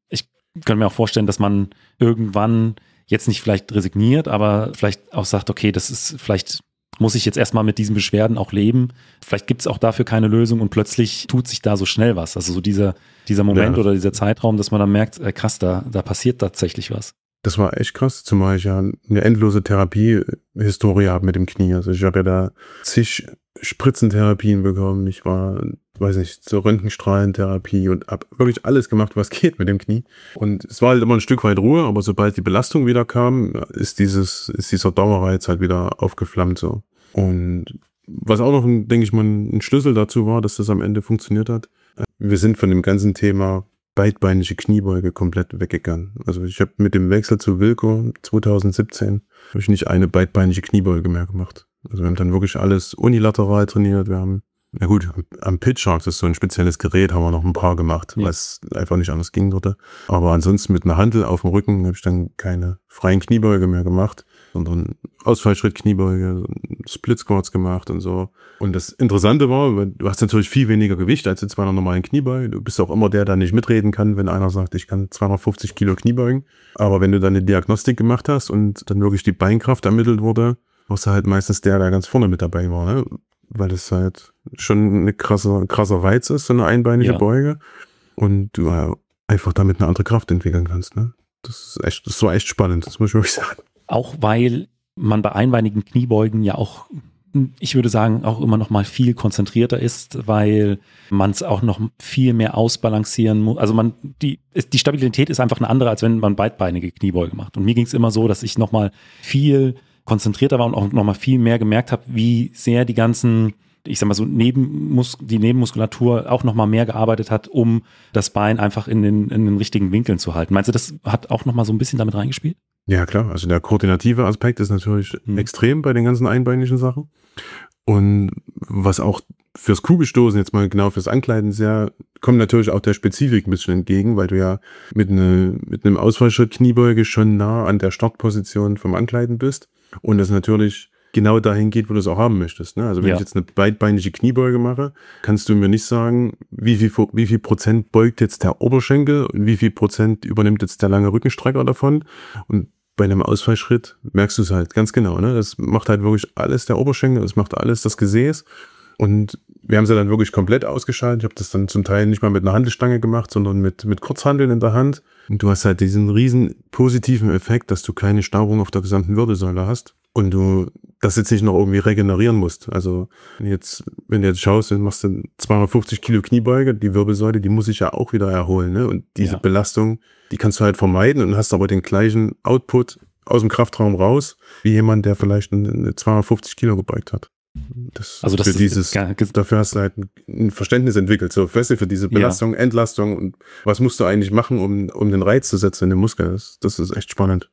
könnte mir auch vorstellen, dass man irgendwann jetzt nicht vielleicht resigniert, aber vielleicht auch sagt, okay, das ist vielleicht, muss ich jetzt erstmal mit diesen Beschwerden auch leben. Vielleicht gibt es auch dafür keine Lösung und plötzlich tut sich da so schnell was. Also so dieser, dieser Moment ja. oder dieser Zeitraum, dass man dann merkt, äh, krass, da, da passiert tatsächlich was. Das war echt krass, zumal ich ja eine endlose Therapie-Historie habe mit dem Knie. Also ich habe ja da zig Spritzentherapien bekommen. Ich war, weiß nicht, zur Röntgenstrahlentherapie und habe wirklich alles gemacht, was geht mit dem Knie. Und es war halt immer ein Stück weit Ruhe, aber sobald die Belastung wieder kam, ist dieses, ist dieser Dauerreiz halt wieder aufgeflammt so. Und was auch noch, denke ich mal, ein Schlüssel dazu war, dass das am Ende funktioniert hat. Wir sind von dem ganzen Thema beidbeinige Kniebeuge komplett weggegangen. Also ich habe mit dem Wechsel zu Wilco zwanzig siebzehn habe ich nicht eine beidbeinige Kniebeuge mehr gemacht. Also wir haben dann wirklich alles unilateral trainiert. Wir haben, na gut, am Pitchshark, das ist so ein spezielles Gerät, haben wir noch ein paar gemacht, ja. weil es einfach nicht anders ging dort. Aber ansonsten mit einer Hantel auf dem Rücken habe ich dann keine freien Kniebeuge mehr gemacht, sondern Ausfallschritt-Kniebeuge, Split Squats gemacht und so. Und das Interessante war, weil du hast natürlich viel weniger Gewicht als jetzt bei einer normalen Kniebeuge. Du bist auch immer der, der nicht mitreden kann, wenn einer sagt, ich kann zweihundertfünfzig Kilo Kniebeugen. Aber wenn du dann eine Diagnostik gemacht hast und dann wirklich die Beinkraft ermittelt wurde, warst du halt meistens der, der ganz vorne mit dabei war, ne? Weil das halt schon eine krasse, krasser Reiz ist, so eine einbeinige ja. Beuge. Und du ja, einfach damit eine andere Kraft entwickeln kannst, ne? Das ist echt, das war echt spannend, das muss ich wirklich sagen. Auch weil man bei einbeinigen Kniebeugen ja auch, ich würde sagen, auch immer noch mal viel konzentrierter ist, weil man es auch noch viel mehr ausbalancieren muss. Also man, die, die Stabilität ist einfach eine andere, als wenn man beidbeinige Kniebeuge macht. Und mir ging es immer so, dass ich noch mal viel konzentrierter war und auch noch mal viel mehr gemerkt habe, wie sehr die ganzen, ich sag mal so, Nebenmus- die Nebenmuskulatur auch noch mal mehr gearbeitet hat, um das Bein einfach in den, in den richtigen Winkeln zu halten. Meinst du, das hat auch noch mal so ein bisschen damit reingespielt? Ja, klar. Also der koordinative Aspekt ist natürlich mhm. extrem bei den ganzen einbeinigen Sachen. Und was auch fürs Kugelstoßen, jetzt mal genau fürs Ankleiden sehr, kommt natürlich auch der Spezifik ein bisschen entgegen, weil du ja mit, eine, mit einem Ausfallschritt Kniebeuge schon nah an der Startposition vom Ankleiden bist. Und das natürlich genau dahin geht, wo du es auch haben möchtest. Ne? Also wenn ja. ich jetzt eine beidbeinige Kniebeuge mache, kannst du mir nicht sagen, wie viel, wie viel Prozent beugt jetzt der Oberschenkel und wie viel Prozent übernimmt jetzt der lange Rückenstrecker davon. Und bei einem Ausfallschritt merkst du es halt ganz genau. Ne? Das macht halt wirklich alles der Oberschenkel, das macht alles das Gesäß. Und wir haben sie dann wirklich komplett ausgeschaltet. Ich habe das dann zum Teil nicht mal mit einer Hantelstange gemacht, sondern mit, mit Kurzhanteln in der Hand. Und du hast halt diesen riesen positiven Effekt, dass du keine Stauung auf der gesamten Wirbelsäule hast. Und du das jetzt nicht noch irgendwie regenerieren musst. Also wenn du jetzt, wenn du jetzt schaust, dann machst du zweihundertfünfzig Kilo Kniebeuge, die Wirbelsäule, die muss sich ja auch wieder erholen. Ne? Und diese ja. Belastung, die kannst du halt vermeiden und hast aber den gleichen Output aus dem Kraftraum raus, wie jemand, der vielleicht eine zweihundertfünfzig Kilo gebeugt hat. Das also das für ist dieses, dafür hast du halt ein Verständnis entwickelt, so weißt du, für diese Belastung, ja. Entlastung und was musst du eigentlich machen, um, um den Reiz zu setzen in den Muskel. Das, das ist echt spannend.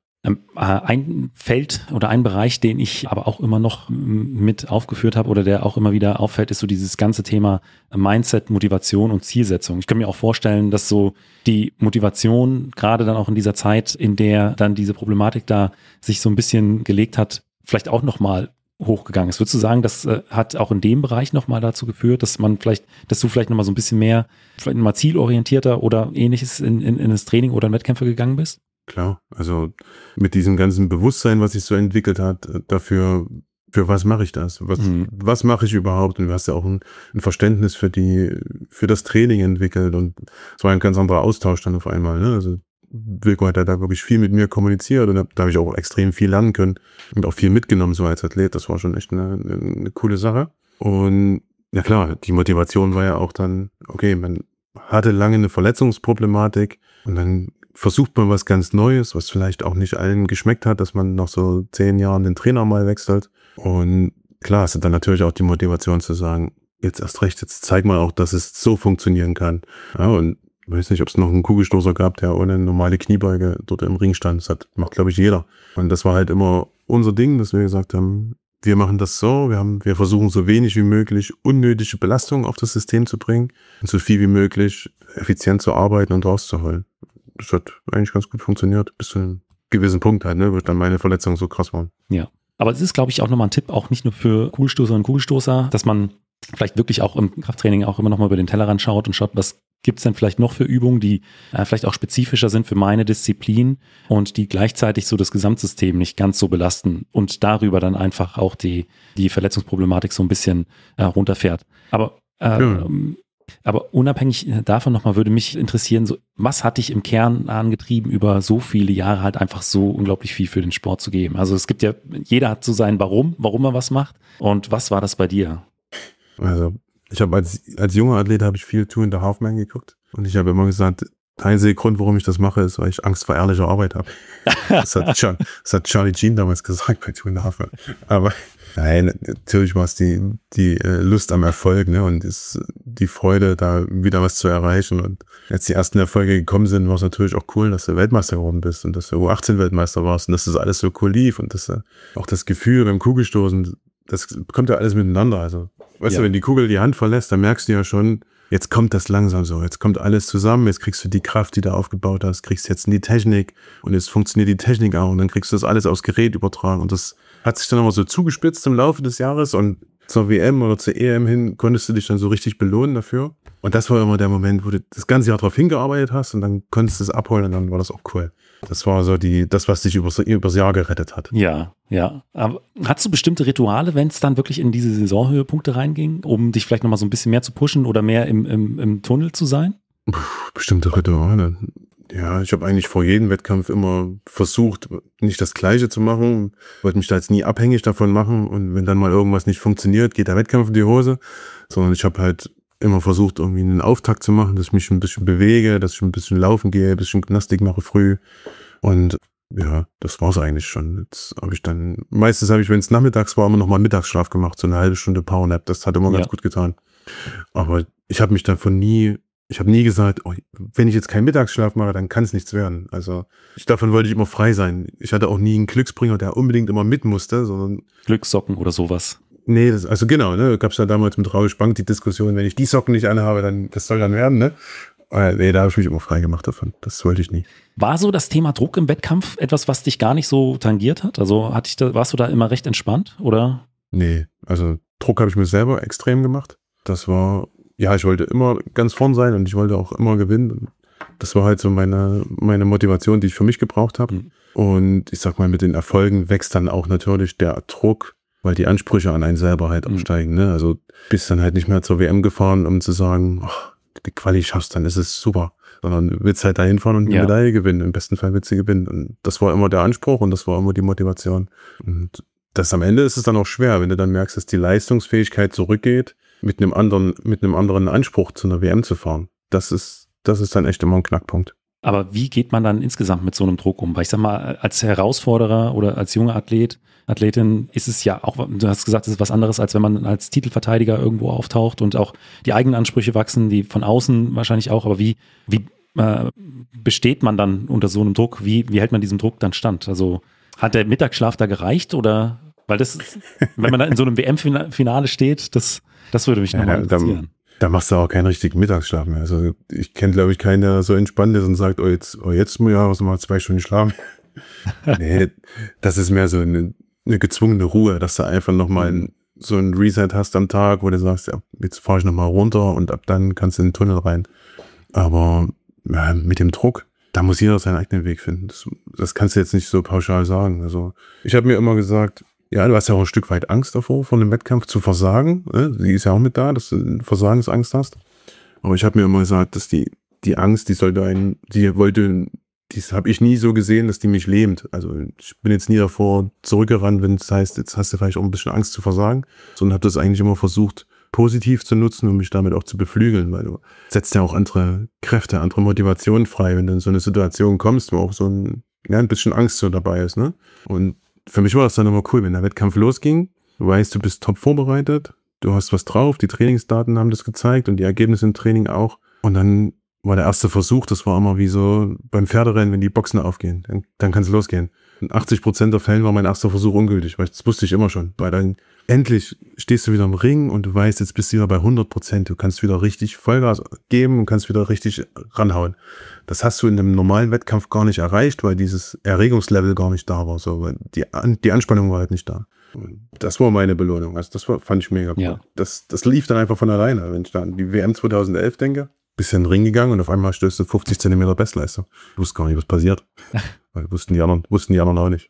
Ein Feld oder ein Bereich, den ich aber auch immer noch mit aufgeführt habe oder der auch immer wieder auffällt, ist so dieses ganze Thema Mindset, Motivation und Zielsetzung. Ich kann mir auch vorstellen, dass so die Motivation, gerade dann auch in dieser Zeit, in der dann diese Problematik da sich so ein bisschen gelegt hat, vielleicht auch nochmal hochgegangen ist. Würdest du sagen, das äh, hat auch in dem Bereich nochmal dazu geführt, dass man vielleicht, dass du vielleicht nochmal so ein bisschen mehr, vielleicht mal zielorientierter oder ähnliches in, in, in das Training oder in Wettkämpfe gegangen bist? Klar, also mit diesem ganzen Bewusstsein, was sich so entwickelt hat, dafür, für was mache ich das? Was, mhm. was mache ich überhaupt? Und du hast ja auch ein, ein Verständnis für die, für das Training entwickelt und es war ein ganz anderer Austausch dann auf einmal, ne? Also Wilco hat da wirklich viel mit mir kommuniziert und da, da habe ich auch extrem viel lernen können und auch viel mitgenommen so als Athlet. Das war schon echt eine, eine, eine coole Sache. Und ja klar, die Motivation war ja auch dann, okay, man hatte lange eine Verletzungsproblematik und dann versucht man was ganz Neues, was vielleicht auch nicht allen geschmeckt hat, dass man nach so zehn Jahren den Trainer mal wechselt. Und klar, es ist dann natürlich auch die Motivation zu sagen, jetzt erst recht, jetzt zeig mal auch, dass es so funktionieren kann. Ja, und ich weiß nicht, ob es noch einen Kugelstoßer gab, der ohne normale Kniebeuge dort im Ring stand. Das hat, macht, glaube ich, jeder. Und das war halt immer unser Ding, dass wir gesagt haben, wir machen das so, wir haben, wir versuchen so wenig wie möglich unnötige Belastungen auf das System zu bringen und so viel wie möglich effizient zu arbeiten und rauszuholen. Das hat eigentlich ganz gut funktioniert, bis zu einem gewissen Punkt halt, ne, wo dann meine Verletzungen so krass waren. Ja, aber es ist, glaube ich, auch nochmal ein Tipp, auch nicht nur für Kugelstoßer und Kugelstoßer, dass man vielleicht wirklich auch im Krafttraining auch immer nochmal über den Tellerrand schaut und schaut, was gibt es denn vielleicht noch für Übungen, die äh, vielleicht auch spezifischer sind für meine Disziplin und die gleichzeitig so das Gesamtsystem nicht ganz so belasten und darüber dann einfach auch die, die Verletzungsproblematik so ein bisschen äh, runterfährt. Aber, äh, Ja. aber unabhängig davon nochmal würde mich interessieren, so, was hat dich im Kern angetrieben, über so viele Jahre halt einfach so unglaublich viel für den Sport zu geben? Also es gibt ja, jeder hat so sein Warum, warum er was macht. Und was war das bei dir? Also ich habe als, als junger Athlet habe ich viel Two and a Half Men geguckt und ich habe immer gesagt, der einzige Grund, warum ich das mache, ist, weil ich Angst vor ehrlicher Arbeit habe. Das hat, Char- das hat Charlie Sheen damals gesagt bei Two and a Half Men. Aber nein, natürlich war es die, die äh, Lust am Erfolg, ne, und ist die Freude, da wieder was zu erreichen. Und als die ersten Erfolge gekommen sind, war es natürlich auch cool, dass du Weltmeister geworden bist und dass du U achtzehn Weltmeister warst und dass das alles so cool lief und dass äh, auch das Gefühl beim Kugelstoßen, das kommt ja alles miteinander. Also, weißt Ja. du, wenn die Kugel die Hand verlässt, dann merkst du ja schon, jetzt kommt das langsam so, jetzt kommt alles zusammen, jetzt kriegst du die Kraft, die du aufgebaut hast, kriegst jetzt in die Technik und jetzt funktioniert die Technik auch und dann kriegst du das alles aufs Gerät übertragen und das hat sich dann immer so zugespitzt im Laufe des Jahres und zur W M oder zur E M hin konntest du dich dann so richtig belohnen dafür und das war immer der Moment, wo du das ganze Jahr drauf hingearbeitet hast und dann konntest du es abholen und dann war das auch cool. Das war so die, das, was dich übers, übers Jahr gerettet hat. Ja, ja. Aber hast du bestimmte Rituale, wenn es dann wirklich in diese Saisonhöhepunkte reinging, um dich vielleicht nochmal so ein bisschen mehr zu pushen oder mehr im, im, im Tunnel zu sein? Puh, bestimmte Rituale. Ja, ich habe eigentlich vor jedem Wettkampf immer versucht, nicht das Gleiche zu machen. Wollte mich da jetzt nie abhängig davon machen. Und wenn dann mal irgendwas nicht funktioniert, geht der Wettkampf in die Hose. Sondern ich habe halt immer versucht, irgendwie einen Auftakt zu machen, dass ich mich ein bisschen bewege, dass ich ein bisschen laufen gehe, ein bisschen Gymnastik mache früh. Und ja, das war's eigentlich schon. Jetzt habe ich dann, meistens habe ich, wenn es nachmittags war, immer noch mal Mittagsschlaf gemacht, so eine halbe Stunde Powernap. Das hat immer Ja. ganz gut getan. Aber ich habe mich davon nie, ich habe nie gesagt, oh, wenn ich jetzt keinen Mittagsschlaf mache, dann kann es nichts werden. Also ich, davon wollte ich immer frei sein. Ich hatte auch nie einen Glücksbringer, der unbedingt immer mit musste, sondern Glückssocken oder sowas. nee, das, also genau, ne, gab es ja damals mit Raul Spank die Diskussion, wenn ich die Socken nicht anhabe, dann, das soll dann werden, ne? Äh, nee, da habe ich mich immer frei gemacht davon. Das wollte ich nie. War so das Thema Druck im Wettkampf etwas, was dich gar nicht so tangiert hat? Also hatte ich da, warst du da immer recht entspannt, oder? Nee, also Druck habe ich mir selber extrem gemacht. Das war, ja, ich wollte immer ganz vorn sein und ich wollte auch immer gewinnen. Das war halt so meine, meine Motivation, die ich für mich gebraucht habe. Mhm. Und ich sag mal, mit den Erfolgen wächst dann auch natürlich der Druck, weil die Ansprüche an einen selber halt Mhm. auch steigen. Ne? Also bist dann halt nicht mehr zur W M gefahren, um zu sagen, oh, die Quali schaffst, dann ist es super. Sondern du willst halt da hinfahren und eine Ja. Medaille gewinnen. Im besten Fall willst du gewinnen. Und das war immer der Anspruch und das war immer die Motivation. Und das am Ende ist es dann auch schwer, wenn du dann merkst, dass die Leistungsfähigkeit zurückgeht, mit einem anderen, mit einem anderen Anspruch zu einer W M zu fahren. Das ist, das ist dann echt immer ein Knackpunkt. Aber wie geht man dann insgesamt mit so einem Druck um? Weil ich sag mal, als Herausforderer oder als junger Athlet, Athletin ist es ja auch, du hast gesagt, es ist was anderes, als wenn man als Titelverteidiger irgendwo auftaucht und auch die eigenen Ansprüche wachsen, die von außen wahrscheinlich auch. Aber wie, wie äh, besteht man dann unter so einem Druck? Wie, wie hält man diesem Druck dann stand? Also hat der Mittagsschlaf da gereicht oder, weil das, wenn man da in so einem W M-Finale steht, das, das würde mich Ja, nochmal da, interessieren. da machst du auch keinen richtigen Mittagsschlaf mehr. Also ich kenne, glaube ich, keinen, der so entspannt ist und sagt, oh jetzt, oh jetzt muss ich ja mal zwei Stunden schlafen. Nee, das ist mehr so eine, eine gezwungene Ruhe, dass du einfach nochmal Mhm. so ein Reset hast am Tag, wo du sagst, ja, jetzt fahre ich nochmal runter und ab dann kannst du in den Tunnel rein. Aber ja, mit dem Druck, da muss jeder seinen eigenen Weg finden. Das, das kannst du jetzt nicht so pauschal sagen. Also ich habe mir immer gesagt, ja, du hast ja auch ein Stück weit Angst davor, vor einem Wettkampf zu versagen. Ne? Die ist ja auch mit da, dass du Versagensangst hast. Aber ich habe mir immer gesagt, dass die, die Angst, die sollte einen, die wollte, das habe ich nie so gesehen, dass die mich lähmt. Also ich bin jetzt nie davor zurückgerannt, wenn es heißt, jetzt hast du vielleicht auch ein bisschen Angst zu versagen, sondern habe das eigentlich immer versucht, positiv zu nutzen und mich damit auch zu beflügeln, weil du setzt ja auch andere Kräfte, andere Motivationen frei, wenn du in so eine Situation kommst, wo auch so ein, ja, ein bisschen Angst so dabei ist, ne? Und für mich war das dann immer cool, wenn der Wettkampf losging, du weißt, du bist top vorbereitet, du hast was drauf, die Trainingsdaten haben das gezeigt und die Ergebnisse im Training auch. Und dann war der erste Versuch, das war immer wie so beim Pferderennen, wenn die Boxen aufgehen, dann, dann kann es losgehen. In achtzig Prozent der Fällen war mein erster Versuch ungültig, weil das wusste ich immer schon. Weil dann endlich stehst du wieder im Ring und du weißt, jetzt bist du wieder bei hundert Prozent. Du kannst wieder richtig Vollgas geben und kannst wieder richtig ranhauen. Das hast du in einem normalen Wettkampf gar nicht erreicht, weil dieses Erregungslevel gar nicht da war. So, weil die, die Anspannung war halt nicht da. Das war meine Belohnung. Also das war, fand ich mega cool. Ja. Das, das lief dann einfach von alleine. Wenn ich da an die W M zweitausendelf denke, bist in den Ring gegangen und auf einmal stößt du fünfzig Zentimeter Bestleistung. Du wusstest gar nicht, was passiert. Weil wussten die anderen, wussten die anderen auch nicht.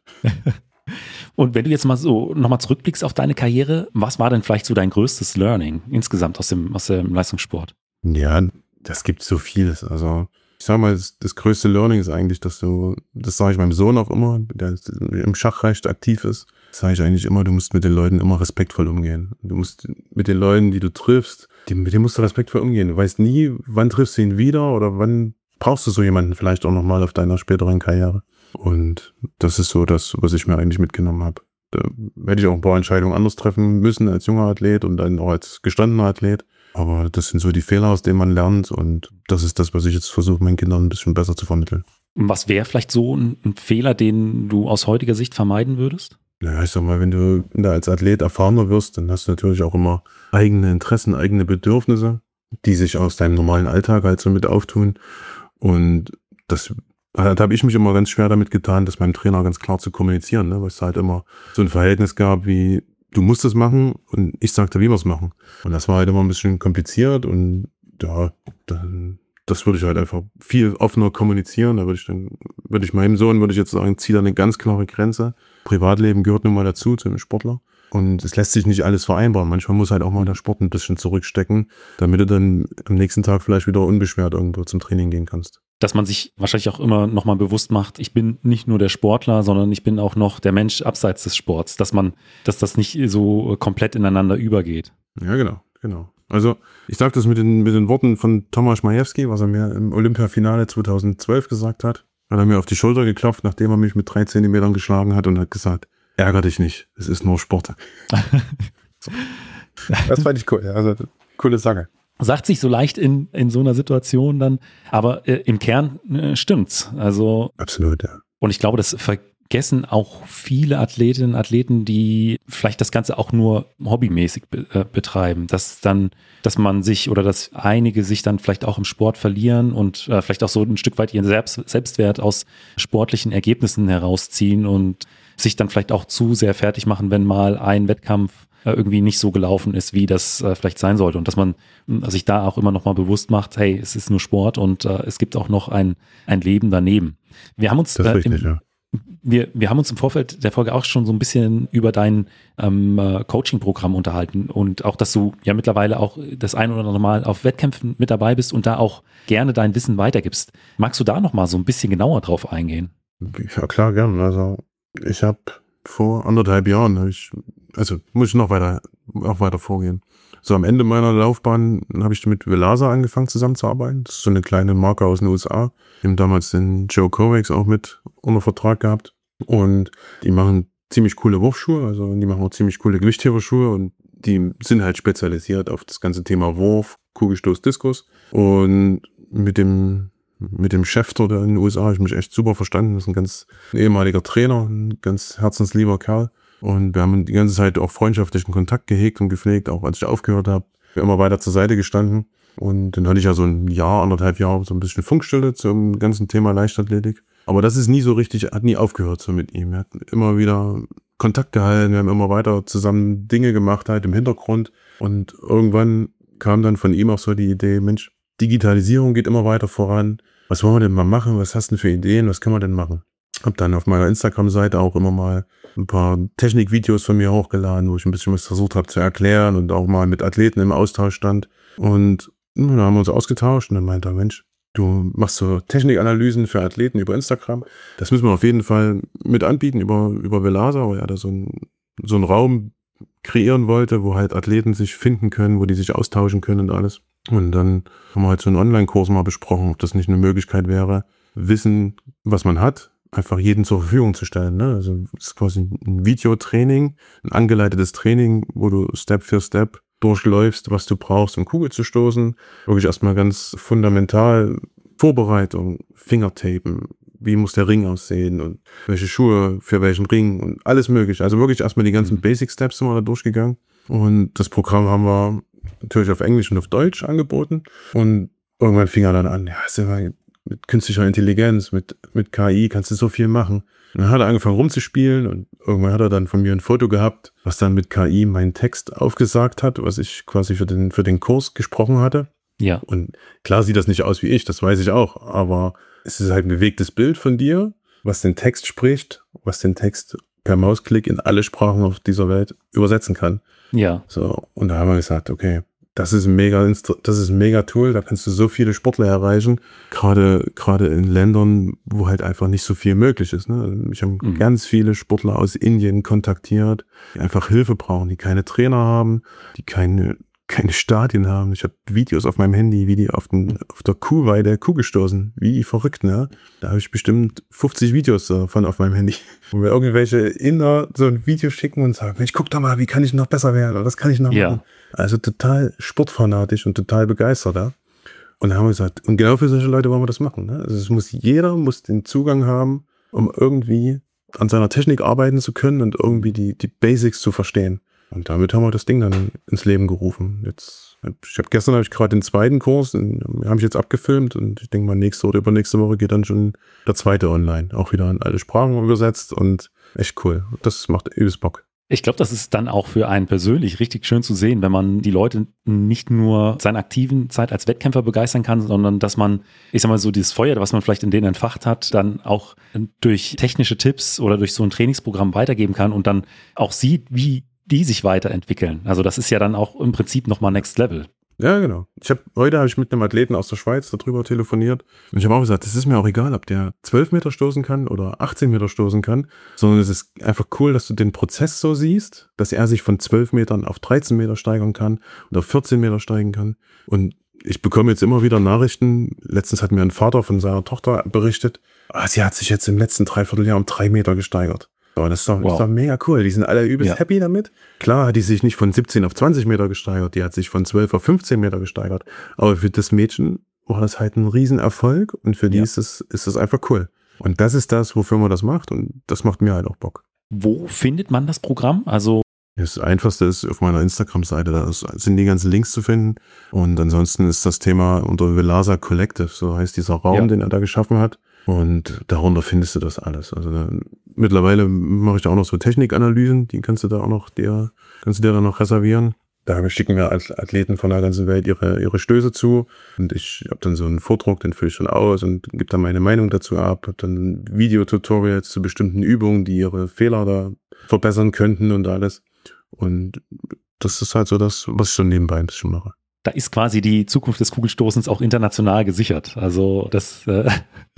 Und wenn du jetzt mal so nochmal zurückblickst auf deine Karriere, was war denn vielleicht so dein größtes Learning insgesamt aus dem, aus dem Leistungssport? Ja, das gibt so vieles. Also ich sag mal, das, das größte Learning ist eigentlich, dass du, das sage ich meinem Sohn auch immer, der im Schach recht aktiv ist, sage ich eigentlich immer, du musst mit den Leuten immer respektvoll umgehen. Du musst mit den Leuten, die du triffst, die, mit denen musst du respektvoll umgehen. Du weißt nie, wann triffst du ihn wieder oder wann brauchst du so jemanden vielleicht auch nochmal auf deiner späteren Karriere. Und das ist so das, was ich mir eigentlich mitgenommen habe. Da werde ich auch ein paar Entscheidungen anders treffen müssen als junger Athlet und dann auch als gestandener Athlet. Aber das sind so die Fehler, aus denen man lernt und das ist das, was ich jetzt versuche, meinen Kindern ein bisschen besser zu vermitteln. Was wäre vielleicht so ein, ein Fehler, den du aus heutiger Sicht vermeiden würdest? Naja, ich sag mal, wenn du da als Athlet erfahrener wirst, dann hast du natürlich auch immer eigene Interessen, eigene Bedürfnisse, die sich aus deinem normalen Alltag halt so mit auftun. Und das, da habe ich mich immer ganz schwer damit getan, das meinem Trainer ganz klar zu kommunizieren, ne? Weil es halt immer so ein Verhältnis gab wie, du musst es machen und ich sagte, wie wir es machen. Und das war halt immer ein bisschen kompliziert und ja, dann, das würde ich halt einfach viel offener kommunizieren. Da würde ich dann, würde ich meinem Sohn, würde ich jetzt sagen, zieh da eine ganz klare Grenze. Privatleben gehört nun mal dazu, zu einem Sportler. Und es lässt sich nicht alles vereinbaren. Manchmal muss halt auch mal der Sport ein bisschen zurückstecken, damit du dann am nächsten Tag vielleicht wieder unbeschwert irgendwo zum Training gehen kannst. Dass man sich wahrscheinlich auch immer nochmal bewusst macht, ich bin nicht nur der Sportler, sondern ich bin auch noch der Mensch abseits des Sports. Dass man, dass das nicht so komplett ineinander übergeht. Ja, genau, genau. Also ich sage das mit den, mit den Worten von Tomasz Majewski, was er mir im Olympiafinale zweitausendzwölf gesagt hat. Hat er mir auf die Schulter geklopft, nachdem er mich mit drei Zentimetern geschlagen hat und hat gesagt, ärger dich nicht, es ist nur Sport. So. Das fand ich cool, also coole Sache. Sagt sich so leicht in, in so einer Situation dann, aber äh, im Kern äh, stimmt's. Also absolut, ja. Und ich glaube, das vergessen auch viele Athletinnen und Athleten, die vielleicht das Ganze auch nur hobbymäßig be, äh, betreiben, dass dann, dass man sich oder dass einige sich dann vielleicht auch im Sport verlieren und äh, vielleicht auch so ein Stück weit ihren Selbst, Selbstwert aus sportlichen Ergebnissen herausziehen und sich dann vielleicht auch zu sehr fertig machen, wenn mal ein Wettkampf irgendwie nicht so gelaufen ist, wie das äh, vielleicht sein sollte. Und dass man äh, sich da auch immer noch mal bewusst macht, hey, es ist nur Sport und äh, es gibt auch noch ein, ein Leben daneben. Wir haben uns das ist äh, richtig, im, ja. wir, wir haben uns im Vorfeld der Folge auch schon so ein bisschen über dein ähm, Coaching-Programm unterhalten und auch, dass du ja mittlerweile auch das ein oder andere Mal auf Wettkämpfen mit dabei bist und da auch gerne dein Wissen weitergibst. Magst du da noch mal so ein bisschen genauer drauf eingehen? Ja, klar, gern. Also ich habe vor anderthalb Jahren, hab ich, also muss ich noch weiter, auch weiter vorgehen. So am Ende meiner Laufbahn habe ich mit Velasa angefangen zusammenzuarbeiten. Das ist so eine kleine Marke aus den U S A. Die haben damals den Joe Kovacs auch mit unter Vertrag gehabt. Und die machen ziemlich coole Wurfschuhe, also die machen auch ziemlich coole Gewichtheberschuhe und die sind halt spezialisiert auf das ganze Thema Wurf, Kugelstoß, Diskus. Und mit dem Mit dem Chef dort in den U S A habe ich mich echt super verstanden. Das ist ein ganz ein ehemaliger Trainer, ein ganz herzenslieber Kerl. Und wir haben die ganze Zeit auch freundschaftlichen Kontakt gehegt und gepflegt, auch als ich aufgehört habe. Wir haben immer weiter zur Seite gestanden. Und dann hatte ich ja so ein Jahr, anderthalb Jahre so ein bisschen Funkstille zum ganzen Thema Leichtathletik. Aber das ist nie so richtig, hat nie aufgehört so mit ihm. Wir hatten immer wieder Kontakt gehalten, wir haben immer weiter zusammen Dinge gemacht halt im Hintergrund. Und irgendwann kam dann von ihm auch so die Idee, Mensch, Digitalisierung geht immer weiter voran. Was wollen wir denn mal machen? Was hast du denn für Ideen? Was können wir denn machen? Hab dann auf meiner Instagram-Seite auch immer mal ein paar Technikvideos von mir hochgeladen, wo ich ein bisschen was versucht habe zu erklären und auch mal mit Athleten im Austausch stand. Und dann haben wir uns ausgetauscht und dann meinte er, Mensch, du machst so Technikanalysen für Athleten über Instagram. Das müssen wir auf jeden Fall mit anbieten über, über Velasa, weil er da so ein, so einen Raum kreieren wollte, wo halt Athleten sich finden können, wo die sich austauschen können und alles. Und dann haben wir halt so einen Online-Kurs mal besprochen, ob das nicht eine Möglichkeit wäre, Wissen, was man hat, einfach jedem zur Verfügung zu stellen. Ne? Also es ist quasi ein Videotraining, ein angeleitetes Training, wo du Step für Step durchläufst, was du brauchst, um Kugel zu stoßen. Wirklich erstmal ganz fundamental Vorbereitung, Fingertapen, wie muss der Ring aussehen und welche Schuhe für welchen Ring und alles mögliche. Also wirklich erstmal die ganzen mhm. Basic Steps sind wir da durchgegangen. Und das Programm haben wir natürlich auf Englisch und auf Deutsch angeboten. Und irgendwann fing er dann an, ja, mit künstlicher Intelligenz, mit, mit K I kannst du so viel machen. Und dann hat er angefangen rumzuspielen und irgendwann hat er dann von mir ein Foto gehabt, was dann mit K I meinen Text aufgesagt hat, was ich quasi für den, für den Kurs gesprochen hatte. Ja. Und klar sieht das nicht aus wie ich, das weiß ich auch, aber es ist halt ein bewegtes Bild von dir, was den Text spricht, was den Text per Mausklick in alle Sprachen auf dieser Welt übersetzen kann. Ja. So, und da haben wir gesagt, okay, das ist ein mega, das ist ein mega Tool, da kannst du so viele Sportler erreichen, gerade, gerade in Ländern, wo halt einfach nicht so viel möglich ist, ne? Ich habe mhm. ganz viele Sportler aus Indien kontaktiert, die einfach Hilfe brauchen, die keine Trainer haben, die keine, keine Stadien haben. Ich habe Videos auf meinem Handy, wie die auf, den, auf der Kuhweide Kuh gestoßen, wie verrückt, ne? Da habe ich bestimmt fünfzig Videos davon auf meinem Handy, wo mir irgendwelche Inder so ein Video schicken und sagen, Mensch, guck doch mal, wie kann ich noch besser werden, oder was kann ich noch ja. machen? Also total sportfanatisch und total begeistert, ja? Und da haben wir gesagt, und genau für solche Leute wollen wir das machen, ne? Also es muss, jeder muss den Zugang haben, um irgendwie an seiner Technik arbeiten zu können und irgendwie die, die Basics zu verstehen. Und damit haben wir das Ding dann ins Leben gerufen. Jetzt, ich habe gestern habe ich gerade den zweiten Kurs, den habe ich jetzt abgefilmt und ich denke mal nächste oder übernächste Woche geht dann schon der zweite online. Auch wieder in alle Sprachen übersetzt und echt cool. Das macht übelst Bock. Ich glaube, das ist dann auch für einen persönlich richtig schön zu sehen, wenn man die Leute nicht nur seiner aktiven Zeit als Wettkämpfer begeistern kann, sondern dass man, ich sag mal so, dieses Feuer, was man vielleicht in denen entfacht hat, dann auch durch technische Tipps oder durch so ein Trainingsprogramm weitergeben kann und dann auch sieht, wie die sich weiterentwickeln. Also das ist ja dann auch im Prinzip nochmal Next Level. Ja, genau. Ich hab, heute habe ich mit einem Athleten aus der Schweiz darüber telefoniert und ich habe auch gesagt, es ist mir auch egal, ob der zwölf Meter stoßen kann oder achtzehn Meter stoßen kann, sondern es ist einfach cool, dass du den Prozess so siehst, dass er sich von zwölf Metern auf dreizehn Meter steigern kann oder auf vierzehn Meter steigen kann. Und ich bekomme jetzt immer wieder Nachrichten. Letztens hat mir ein Vater von seiner Tochter berichtet, ah, sie hat sich jetzt im letzten Dreivierteljahr um drei Meter gesteigert. So, das ist doch, wow. ist doch mega cool. Die sind alle übelst ja. happy damit. Klar hat die sich nicht von siebzehn auf zwanzig Meter gesteigert, die hat sich von zwölf auf fünfzehn Meter gesteigert. Aber für das Mädchen war das halt ein Riesenerfolg und für die ja. ist es ist das einfach cool. Und das ist das, wofür man das macht und das macht mir halt auch Bock. Wo findet man das Programm? Also das Einfachste ist auf meiner Instagram-Seite, da sind die ganzen Links zu finden und ansonsten ist das Thema unter Vilasa Collective, so heißt dieser Raum, ja. den er da geschaffen hat. Und darunter findest du das alles. Also da, mittlerweile mache ich da auch noch so Technikanalysen, die kannst du da auch noch dir, kannst du dir dann noch reservieren. Da schicken wir Athleten von der ganzen Welt ihre, ihre Stöße zu. Und ich habe dann so einen Vordruck, den fülle ich dann aus und gebe dann meine Meinung dazu ab. Habe dann Videotutorials zu bestimmten Übungen, die ihre Fehler da verbessern könnten und alles. Und das ist halt so das, was ich so nebenbei ein bisschen mache. Da ist quasi die Zukunft des Kugelstoßens auch international gesichert. Also das äh,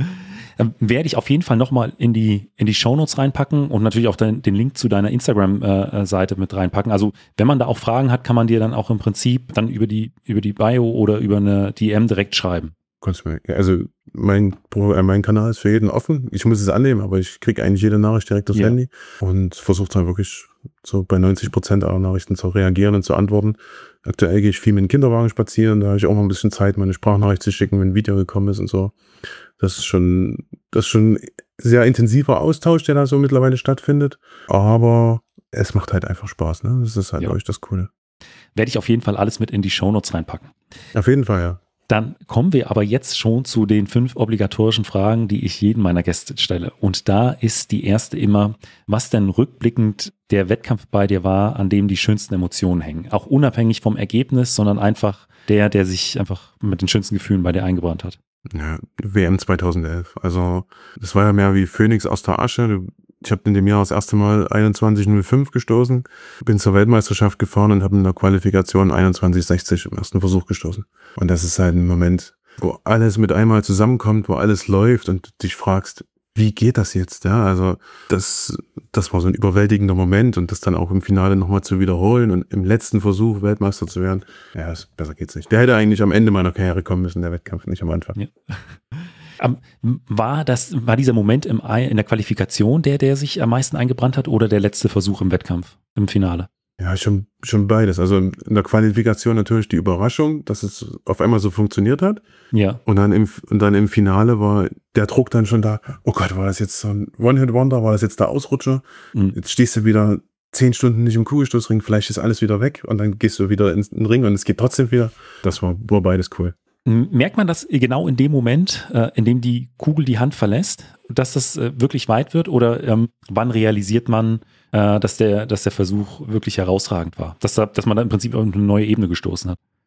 werde ich auf jeden Fall nochmal in die, in die Shownotes reinpacken und natürlich auch den, den Link zu deiner Instagram-Seite mit reinpacken. Also wenn man da auch Fragen hat, kann man dir dann auch im Prinzip dann über die, über die Bio oder über eine D M direkt schreiben. Also mein, mein Kanal ist für jeden offen. Ich muss es annehmen, aber ich kriege eigentlich jede Nachricht direkt aufs ja. Handy und versuche dann wirklich so bei neunzig Prozent aller Nachrichten zu reagieren und zu antworten. Aktuell gehe ich viel mit dem Kinderwagen spazieren, da habe ich auch mal ein bisschen Zeit, meine Sprachnachricht zu schicken, wenn ein Video gekommen ist und so. Das ist schon, das ist schon sehr intensiver Austausch, der da so mittlerweile stattfindet. Aber es macht halt einfach Spaß, ne? Das ist halt ja. euch das Coole. Werde ich auf jeden Fall alles mit in die Shownotes reinpacken. Auf jeden Fall, ja. Dann kommen wir aber jetzt schon zu den fünf obligatorischen Fragen, die ich jedem meiner Gäste stelle. Und da ist die erste immer, was denn rückblickend der Wettkampf bei dir war, an dem die schönsten Emotionen hängen. Auch unabhängig vom Ergebnis, sondern einfach der, der sich einfach mit den schönsten Gefühlen bei dir eingebrannt hat. Ja, W M zweitausendelf. Also das war ja mehr wie Phönix aus der Asche. Ich habe in dem Jahr das erste Mal einundzwanzig null fünf gestoßen, bin zur Weltmeisterschaft gefahren und habe in der Qualifikation einundzwanzig sechzig im ersten Versuch gestoßen. Und das ist halt ein Moment, wo alles mit einmal zusammenkommt, wo alles läuft und du dich fragst, wie geht das jetzt? Ja, also das, das war so ein überwältigender Moment und das dann auch im Finale nochmal zu wiederholen und im letzten Versuch Weltmeister zu werden, ja, das, besser geht's nicht. Der hätte eigentlich am Ende meiner Karriere kommen müssen, der Wettkampf, nicht am Anfang. Ja. War das, war dieser Moment im, in der Qualifikation der, der sich am meisten eingebrannt hat oder der letzte Versuch im Wettkampf, im Finale? Ja, schon, schon beides. Also in der Qualifikation natürlich die Überraschung, dass es auf einmal so funktioniert hat. Ja. Und dann im, und dann im Finale war der Druck dann schon da. Oh Gott, war das jetzt so ein One-Hit-Wonder? War das jetzt der Ausrutscher? Mhm. Jetzt stehst du wieder zehn Stunden nicht im Kugelstoßring, vielleicht ist alles wieder weg und dann gehst du wieder in den Ring und es geht trotzdem wieder. Das war, war beides cool. Merkt man das genau in dem Moment, äh, in dem die Kugel die Hand verlässt, dass das äh, wirklich weit wird? Oder ähm, wann realisiert man, äh, dass der, dass der Versuch wirklich herausragend war? Dass, da, dass man da im Prinzip auf eine neue Ebene gestoßen hat?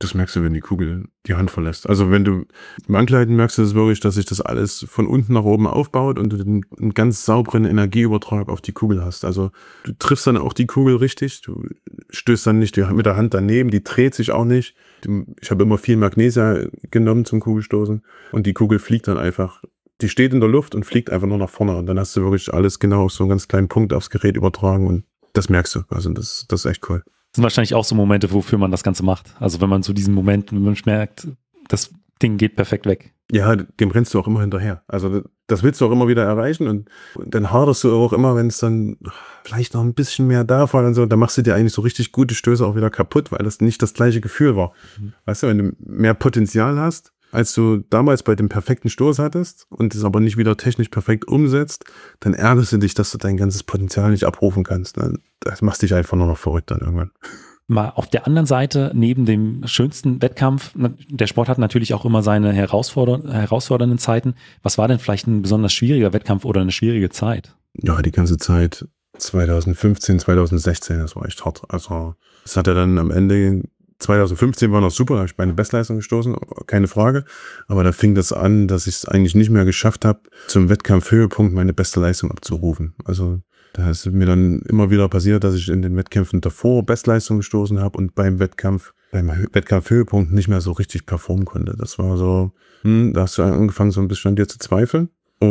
Das merkst du, wenn die Kugel die Hand verlässt. Also wenn du im Ankleiden merkst du das wirklich, dass sich das alles von unten nach oben aufbaut und du einen, einen ganz sauberen Energieübertrag auf die Kugel hast. Also du triffst dann auch die Kugel richtig, du stößt dann nicht mit der Hand daneben, die dreht sich auch nicht. Ich habe immer viel Magnesia genommen zum Kugelstoßen und die Kugel fliegt dann einfach. Die steht in der Luft und fliegt einfach nur nach vorne und dann hast du wirklich alles genau auf so einen ganz kleinen Punkt aufs Gerät übertragen und das merkst du. Also das, das ist echt cool. Das sind wahrscheinlich auch so Momente, wofür man das Ganze macht. Also wenn man zu diesen Momenten, wenn man merkt, das Ding geht perfekt weg. Ja, dem rennst du auch immer hinterher. Also das willst du auch immer wieder erreichen und, und dann haderst du auch immer, wenn es dann vielleicht noch ein bisschen mehr davon und so, dann machst du dir eigentlich so richtig gute Stöße auch wieder kaputt, weil das nicht das gleiche Gefühl war. Mhm. Weißt du, wenn du mehr Potenzial hast, als du damals bei dem perfekten Stoß hattest und es aber nicht wieder technisch perfekt umsetzt, dann ärgerst du dich, dass du dein ganzes Potenzial nicht abrufen kannst. Das macht dich einfach nur noch verrückt dann irgendwann. Mal auf der anderen Seite, neben dem schönsten Wettkampf, der Sport hat natürlich auch immer seine herausforder- herausfordernden Zeiten. Was war denn vielleicht ein besonders schwieriger Wettkampf oder eine schwierige Zeit? Ja, die ganze Zeit zwanzig fünfzehn, zwanzig sechzehn, das war echt hart. Also es hat ja dann am Ende... zwanzig fünfzehn war noch super, da habe ich meine Bestleistung gestoßen, keine Frage. Aber da fing das an, dass ich es eigentlich nicht mehr geschafft habe, zum Wettkampfhöhepunkt meine beste Leistung abzurufen. Also da ist mir dann immer wieder passiert, dass ich in den Wettkämpfen davor Bestleistung gestoßen habe und beim Wettkampf, beim Wettkampfhöhepunkt nicht mehr so richtig performen konnte. Das war so, hm, da hast du angefangen so ein bisschen an dir zu zweifeln.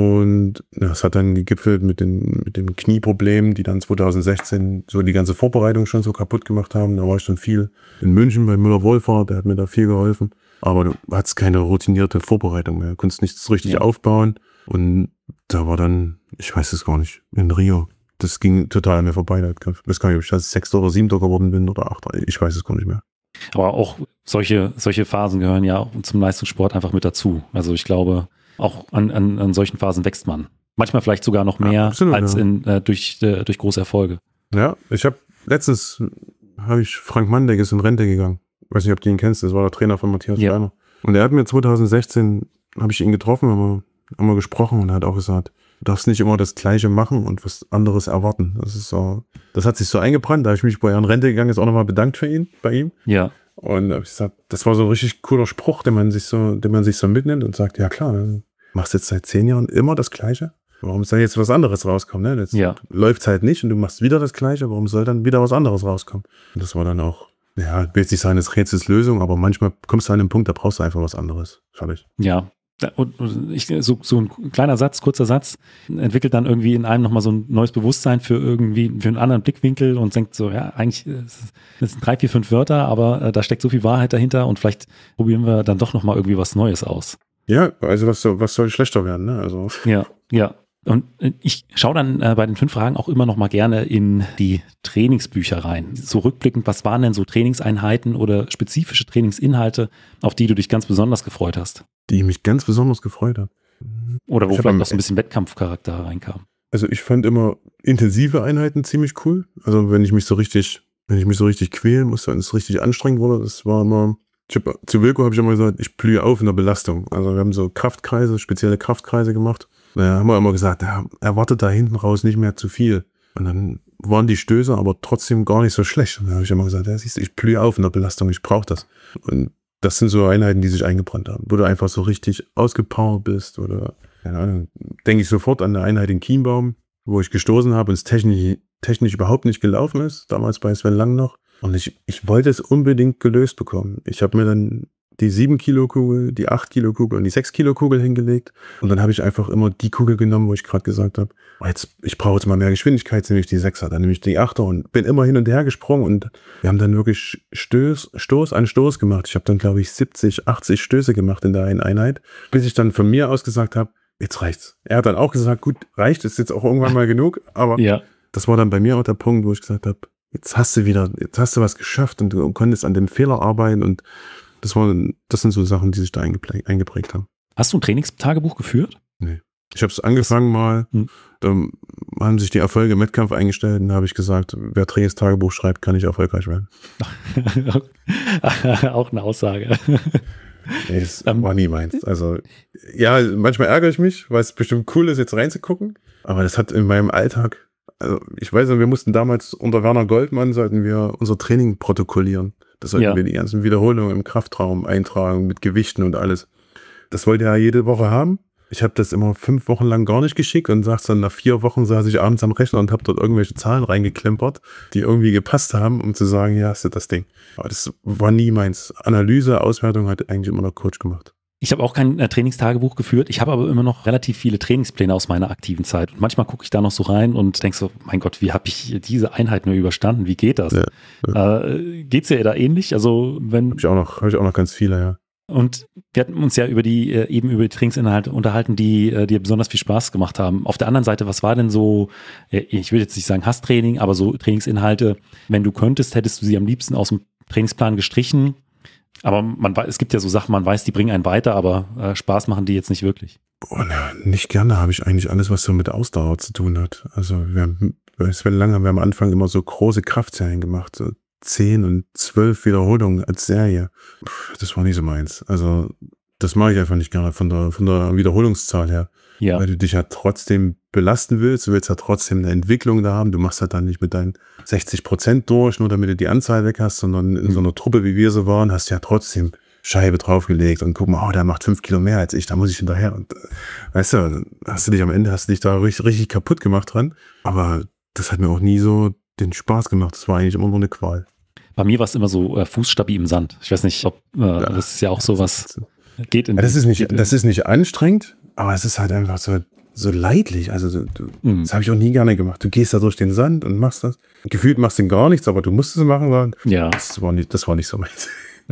Und das hat dann gegipfelt mit den, mit den Knieproblemen, die dann zwanzig sechzehn so die ganze Vorbereitung schon so kaputt gemacht haben. Da war ich dann viel in München bei Müller-Wohlfahrt, der hat mir da viel geholfen. Aber du hattest keine routinierte Vorbereitung mehr, du konntest nichts richtig ja. aufbauen. Und da war dann, ich weiß es gar nicht, in Rio, das ging total an mir vorbei. Ich weiß gar nicht, ob ich das Sechster oder Siebter geworden bin oder Achter, ich weiß es gar nicht mehr. Aber auch solche, solche Phasen gehören ja zum Leistungssport einfach mit dazu. Also ich glaube, auch an, an, an solchen Phasen wächst man. Manchmal vielleicht sogar noch mehr ja, absolut, als ja. in, äh, durch, äh, durch große Erfolge. Ja, ich habe letztens, habe ich Frank Mandek ist in Rente gegangen. Ich weiß nicht, ob du ihn kennst, das war der Trainer von Matthias ja. Steiner. Und er hat mir zwanzig sechzehn, habe ich ihn getroffen, haben wir, haben wir gesprochen und er hat auch gesagt, du darfst nicht immer das Gleiche machen und was anderes erwarten. Das ist so, das hat sich so eingebrannt, da habe ich mich, bei er in Rente gegangen ist, auch nochmal bedankt für ihn, bei ihm. Ja. Und da habe ich gesagt, das war so ein richtig cooler Spruch, den man sich so, den man sich so mitnimmt und sagt, ja klar, dann machst jetzt seit zehn Jahren immer das Gleiche. Warum soll jetzt was anderes rauskommen? Ne? Jetzt ja. läuft es halt nicht und du machst wieder das Gleiche. Warum soll dann wieder was anderes rauskommen? Und das war dann auch, ja, will jetzt nicht sagen, das Rätsels Lösung, aber manchmal kommst du an einen Punkt, da brauchst du einfach was anderes. Fertig. Ja. Und ich, so, so ein kleiner Satz, kurzer Satz, entwickelt dann irgendwie in einem nochmal so ein neues Bewusstsein für irgendwie, für einen anderen Blickwinkel und denkt so, ja, eigentlich, das sind drei, vier, fünf Wörter, aber äh, da steckt so viel Wahrheit dahinter und vielleicht probieren wir dann doch nochmal irgendwie was Neues aus. Ja, also was soll, was soll schlechter werden, ne? Also. Ja, ja. Und ich schaue dann äh, bei den fünf Fragen auch immer noch mal gerne in die Trainingsbücher rein. So rückblickend, was waren denn so Trainingseinheiten oder spezifische Trainingsinhalte, auf die du dich ganz besonders gefreut hast? Die mich ganz besonders gefreut hat. Oder wo ich vielleicht noch so ein bisschen Wettkampfcharakter reinkam. Also ich fand immer intensive Einheiten ziemlich cool. Also wenn ich mich so richtig, wenn ich mich so richtig quälen musste und es richtig anstrengend wurde, das war immer... Ich hab, zu Wilko habe ich immer gesagt, ich blühe auf in der Belastung. Also wir haben so Kraftkreise, spezielle Kraftkreise gemacht. Da haben wir immer gesagt, ja, erwartet da hinten raus nicht mehr zu viel. Und dann waren die Stöße aber trotzdem gar nicht so schlecht. Und dann habe ich immer gesagt, ja, siehst du, ich blühe auf in der Belastung, ich brauche das. Und das sind so Einheiten, die sich eingebrannt haben, wo du einfach so richtig ausgepowert bist oder, keine Ahnung, denke ich sofort an eine Einheit in Chiembaum, wo ich gestoßen habe und es technisch, technisch überhaupt nicht gelaufen ist, damals bei Sven Lang noch. Und ich, ich wollte es unbedingt gelöst bekommen. Ich habe mir dann die sieben Kilo Kugel, die acht Kilo Kugel und die sechs Kilo Kugel hingelegt. Und dann habe ich einfach immer die Kugel genommen, wo ich gerade gesagt habe, oh, jetzt, ich brauche jetzt mal mehr Geschwindigkeit, nehme ich die Sechser, dann nehme ich die Achter und bin immer hin und her gesprungen. Und wir haben dann wirklich Stoß, Stoß an Stoß gemacht. Ich habe dann, glaube ich, siebzig, achtzig Stöße gemacht in der einen Einheit, bis ich dann von mir aus gesagt habe, jetzt reicht's. Er hat dann auch gesagt, gut, reicht, ist jetzt auch irgendwann mal genug. Aber ja. Das war dann bei mir auch der Punkt, wo ich gesagt habe, jetzt hast du wieder, jetzt hast du was geschafft und du konntest an dem Fehler arbeiten und das waren, das sind so Sachen, die sich da eingeprägt, eingeprägt haben. Hast du ein Trainingstagebuch geführt? Nee. Ich habe es angefangen mal, hm. da haben sich die Erfolge im Wettkampf eingestellt und da habe ich gesagt, wer Trainingstagebuch schreibt, kann nicht erfolgreich werden. Auch eine Aussage. Nee, das um, war nie meins. Also, ja, manchmal ärgere ich mich, weil es bestimmt cool ist, jetzt reinzugucken, aber das hat in meinem Alltag, also ich weiß nicht, wir mussten damals unter Werner Goldmann, sollten wir unser Training protokollieren. Da sollten Ja. wir die ganzen Wiederholungen im Kraftraum eintragen mit Gewichten und alles. Das wollte er jede Woche haben. Ich habe das immer fünf Wochen lang gar nicht geschickt und sag's dann, nach vier Wochen saß ich abends am Rechner und habe dort irgendwelche Zahlen reingeklempert, die irgendwie gepasst haben, um zu sagen, ja, hast du das Ding. Aber das war nie meins. Analyse, Auswertung hat eigentlich immer der Coach gemacht. Ich habe auch kein äh, Trainingstagebuch geführt. Ich habe aber immer noch relativ viele Trainingspläne aus meiner aktiven Zeit. Und manchmal gucke ich da noch so rein und denke so, mein Gott, wie habe ich diese Einheit nur überstanden? Wie geht das? Ja, ja. Äh, geht's dir da ähnlich? Also wenn Habe ich auch noch, habe ich auch noch ganz viele, ja. Und wir hatten uns ja über die, äh, eben über die Trainingsinhalte unterhalten, die äh, dir besonders viel Spaß gemacht haben. Auf der anderen Seite, was war denn so, äh, ich will jetzt nicht sagen Hasstraining, aber so Trainingsinhalte, wenn du könntest, hättest du sie am liebsten aus dem Trainingsplan gestrichen? Aber man, es gibt ja so Sachen, man weiß, die bringen einen weiter, aber äh, Spaß machen die jetzt nicht wirklich. Boah, na, nicht gerne habe ich eigentlich alles, was so mit Ausdauer zu tun hat. Also wir haben, Sven Lange haben wir am Anfang immer so große Kraftserien gemacht, so zehn und zwölf Wiederholungen als Serie. Puh, das war nicht so meins. Also das mache ich einfach nicht gerne von der, von der Wiederholungszahl her. Ja. Weil du dich ja trotzdem belasten willst, du willst ja trotzdem eine Entwicklung da haben. Du machst halt dann nicht mit deinen sechzig Prozent durch, nur damit du die Anzahl weg hast, sondern in mhm. so einer Truppe, wie wir so waren, hast du ja trotzdem Scheibe draufgelegt und guck mal, oh, der macht fünf Kilo mehr als ich, da muss ich hinterher. Und weißt du, hast du dich am Ende, hast du dich da richtig, richtig kaputt gemacht dran. Aber das hat mir auch nie so den Spaß gemacht. Das war eigentlich immer nur eine Qual. Bei mir war es immer so äh, Fußstabi im Sand. Ich weiß nicht, ob äh, ja, das ist ja auch sowas geht in ja, das ist nicht, geht das ist nicht anstrengend, aber es ist halt einfach so, so leidlich. Also du, mhm. das habe ich auch nie gerne gemacht. Du gehst da durch den Sand und machst das. Gefühlt machst du gar nichts, aber du musst es machen. Ja. Das war nicht, das war nicht so meins.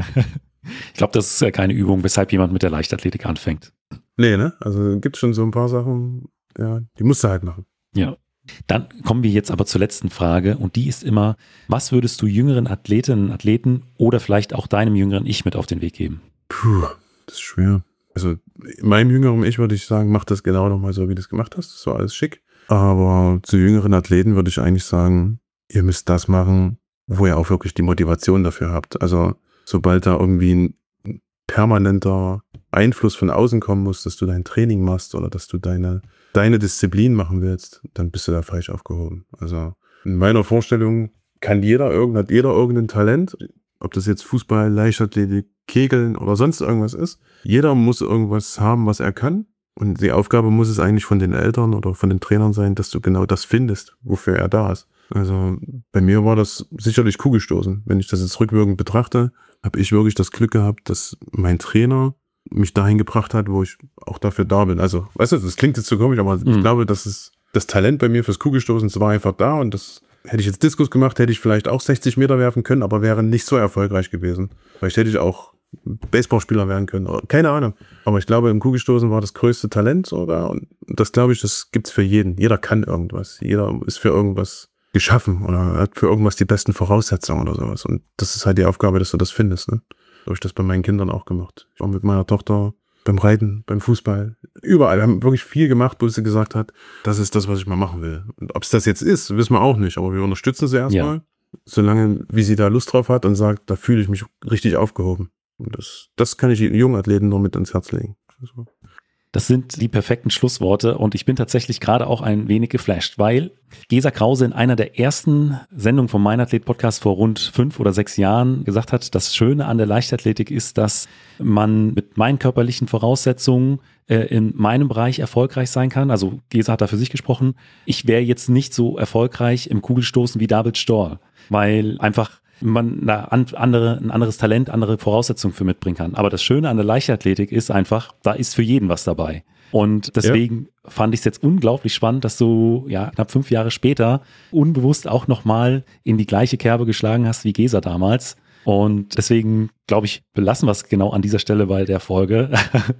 Ich glaube, das ist ja keine Übung, weshalb jemand mit der Leichtathletik anfängt. Nee, ne? Also gibt schon so ein paar Sachen, ja, die musst du halt machen. Ja. Dann kommen wir jetzt aber zur letzten Frage und die ist immer, was würdest du jüngeren Athletinnen, Athleten oder vielleicht auch deinem jüngeren Ich mit auf den Weg geben? Puh, das ist schwer. Also meinem jüngeren Ich würde ich sagen, mach das genau nochmal so, wie du es gemacht hast. Das war alles schick. Aber zu jüngeren Athleten würde ich eigentlich sagen, ihr müsst das machen, wo ihr auch wirklich die Motivation dafür habt. Also sobald da irgendwie ein permanenter Einfluss von außen kommen muss, dass du dein Training machst oder dass du deine, deine Disziplin machen willst, dann bist du da falsch aufgehoben. Also in meiner Vorstellung kann jeder, irgend, hat jeder irgendein Talent, ob das jetzt Fußball, Leichtathletik, Kegeln oder sonst irgendwas ist. Jeder muss irgendwas haben, was er kann. Und die Aufgabe muss es eigentlich von den Eltern oder von den Trainern sein, dass du genau das findest, wofür er da ist. Also bei mir war das sicherlich Kugelstoßen. Wenn ich das jetzt rückwirkend betrachte, habe ich wirklich das Glück gehabt, dass mein Trainer mich dahin gebracht hat, wo ich auch dafür da bin. Also, weißt du, das klingt jetzt so komisch, aber mhm. ich glaube, dass es das Talent bei mir fürs Kugelstoßen war einfach da und das hätte ich jetzt Diskus gemacht, hätte ich vielleicht auch sechzig Meter werfen können, aber wäre nicht so erfolgreich gewesen. Vielleicht hätte ich auch Baseballspieler werden können, oder keine Ahnung. Aber ich glaube, im Kugelstoßen war das größte Talent sogar und das glaube ich, das gibt's für jeden. Jeder kann irgendwas. Jeder ist für irgendwas geschaffen oder hat für irgendwas die besten Voraussetzungen oder sowas. Und das ist halt die Aufgabe, dass du das findest, ne? So habe ich das bei meinen Kindern auch gemacht. Ich war mit meiner Tochter beim Reiten, beim Fußball, überall. Wir haben wirklich viel gemacht, wo sie gesagt hat, das ist das, was ich mal machen will. Und ob es das jetzt ist, wissen wir auch nicht. Aber wir unterstützen sie erstmal, ja. Solange wie sie da Lust drauf hat und sagt, da fühle ich mich richtig aufgehoben. Und das, das kann ich den jungen Athleten nur mit ans Herz legen. Also. Das sind die perfekten Schlussworte und ich bin tatsächlich gerade auch ein wenig geflasht, weil Gesa Krause in einer der ersten Sendungen vom Mein Athlet Podcast vor rund fünf oder sechs Jahren gesagt hat, das Schöne an der Leichtathletik ist, dass man mit meinen körperlichen Voraussetzungen äh, in meinem Bereich erfolgreich sein kann. Also Gesa hat da für sich gesprochen. Ich wäre jetzt nicht so erfolgreich im Kugelstoßen wie David Storr, weil einfach man da andere, ein anderes Talent, andere Voraussetzungen für mitbringen kann. Aber das Schöne an der Leichtathletik ist einfach, da ist für jeden was dabei. Und deswegen ja. fand ich es jetzt unglaublich spannend, dass du ja knapp fünf Jahre später unbewusst auch nochmal in die gleiche Kerbe geschlagen hast wie Gesa damals. Und deswegen, glaube ich, belassen wir es genau an dieser Stelle bei der Folge.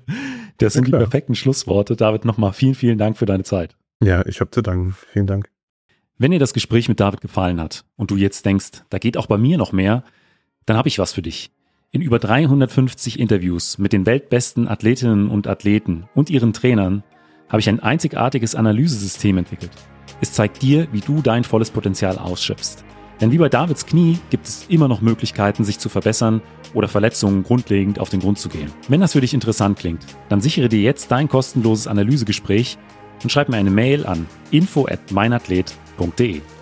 Das sind ja, die perfekten Schlussworte. David, nochmal vielen, vielen Dank für deine Zeit. Ja, ich habe zu danken. Vielen Dank. Wenn dir das Gespräch mit David gefallen hat und du jetzt denkst, da geht auch bei mir noch mehr, dann habe ich was für dich. In über dreihundertfünfzig Interviews mit den weltbesten Athletinnen und Athleten und ihren Trainern habe ich ein einzigartiges Analysesystem entwickelt. Es zeigt dir, wie du dein volles Potenzial ausschöpfst. Denn wie bei Davids Knie gibt es immer noch Möglichkeiten, sich zu verbessern oder Verletzungen grundlegend auf den Grund zu gehen. Wenn das für dich interessant klingt, dann sichere dir jetzt dein kostenloses Analysegespräch und schreib mir eine Mail an info at meinathlet punkt de.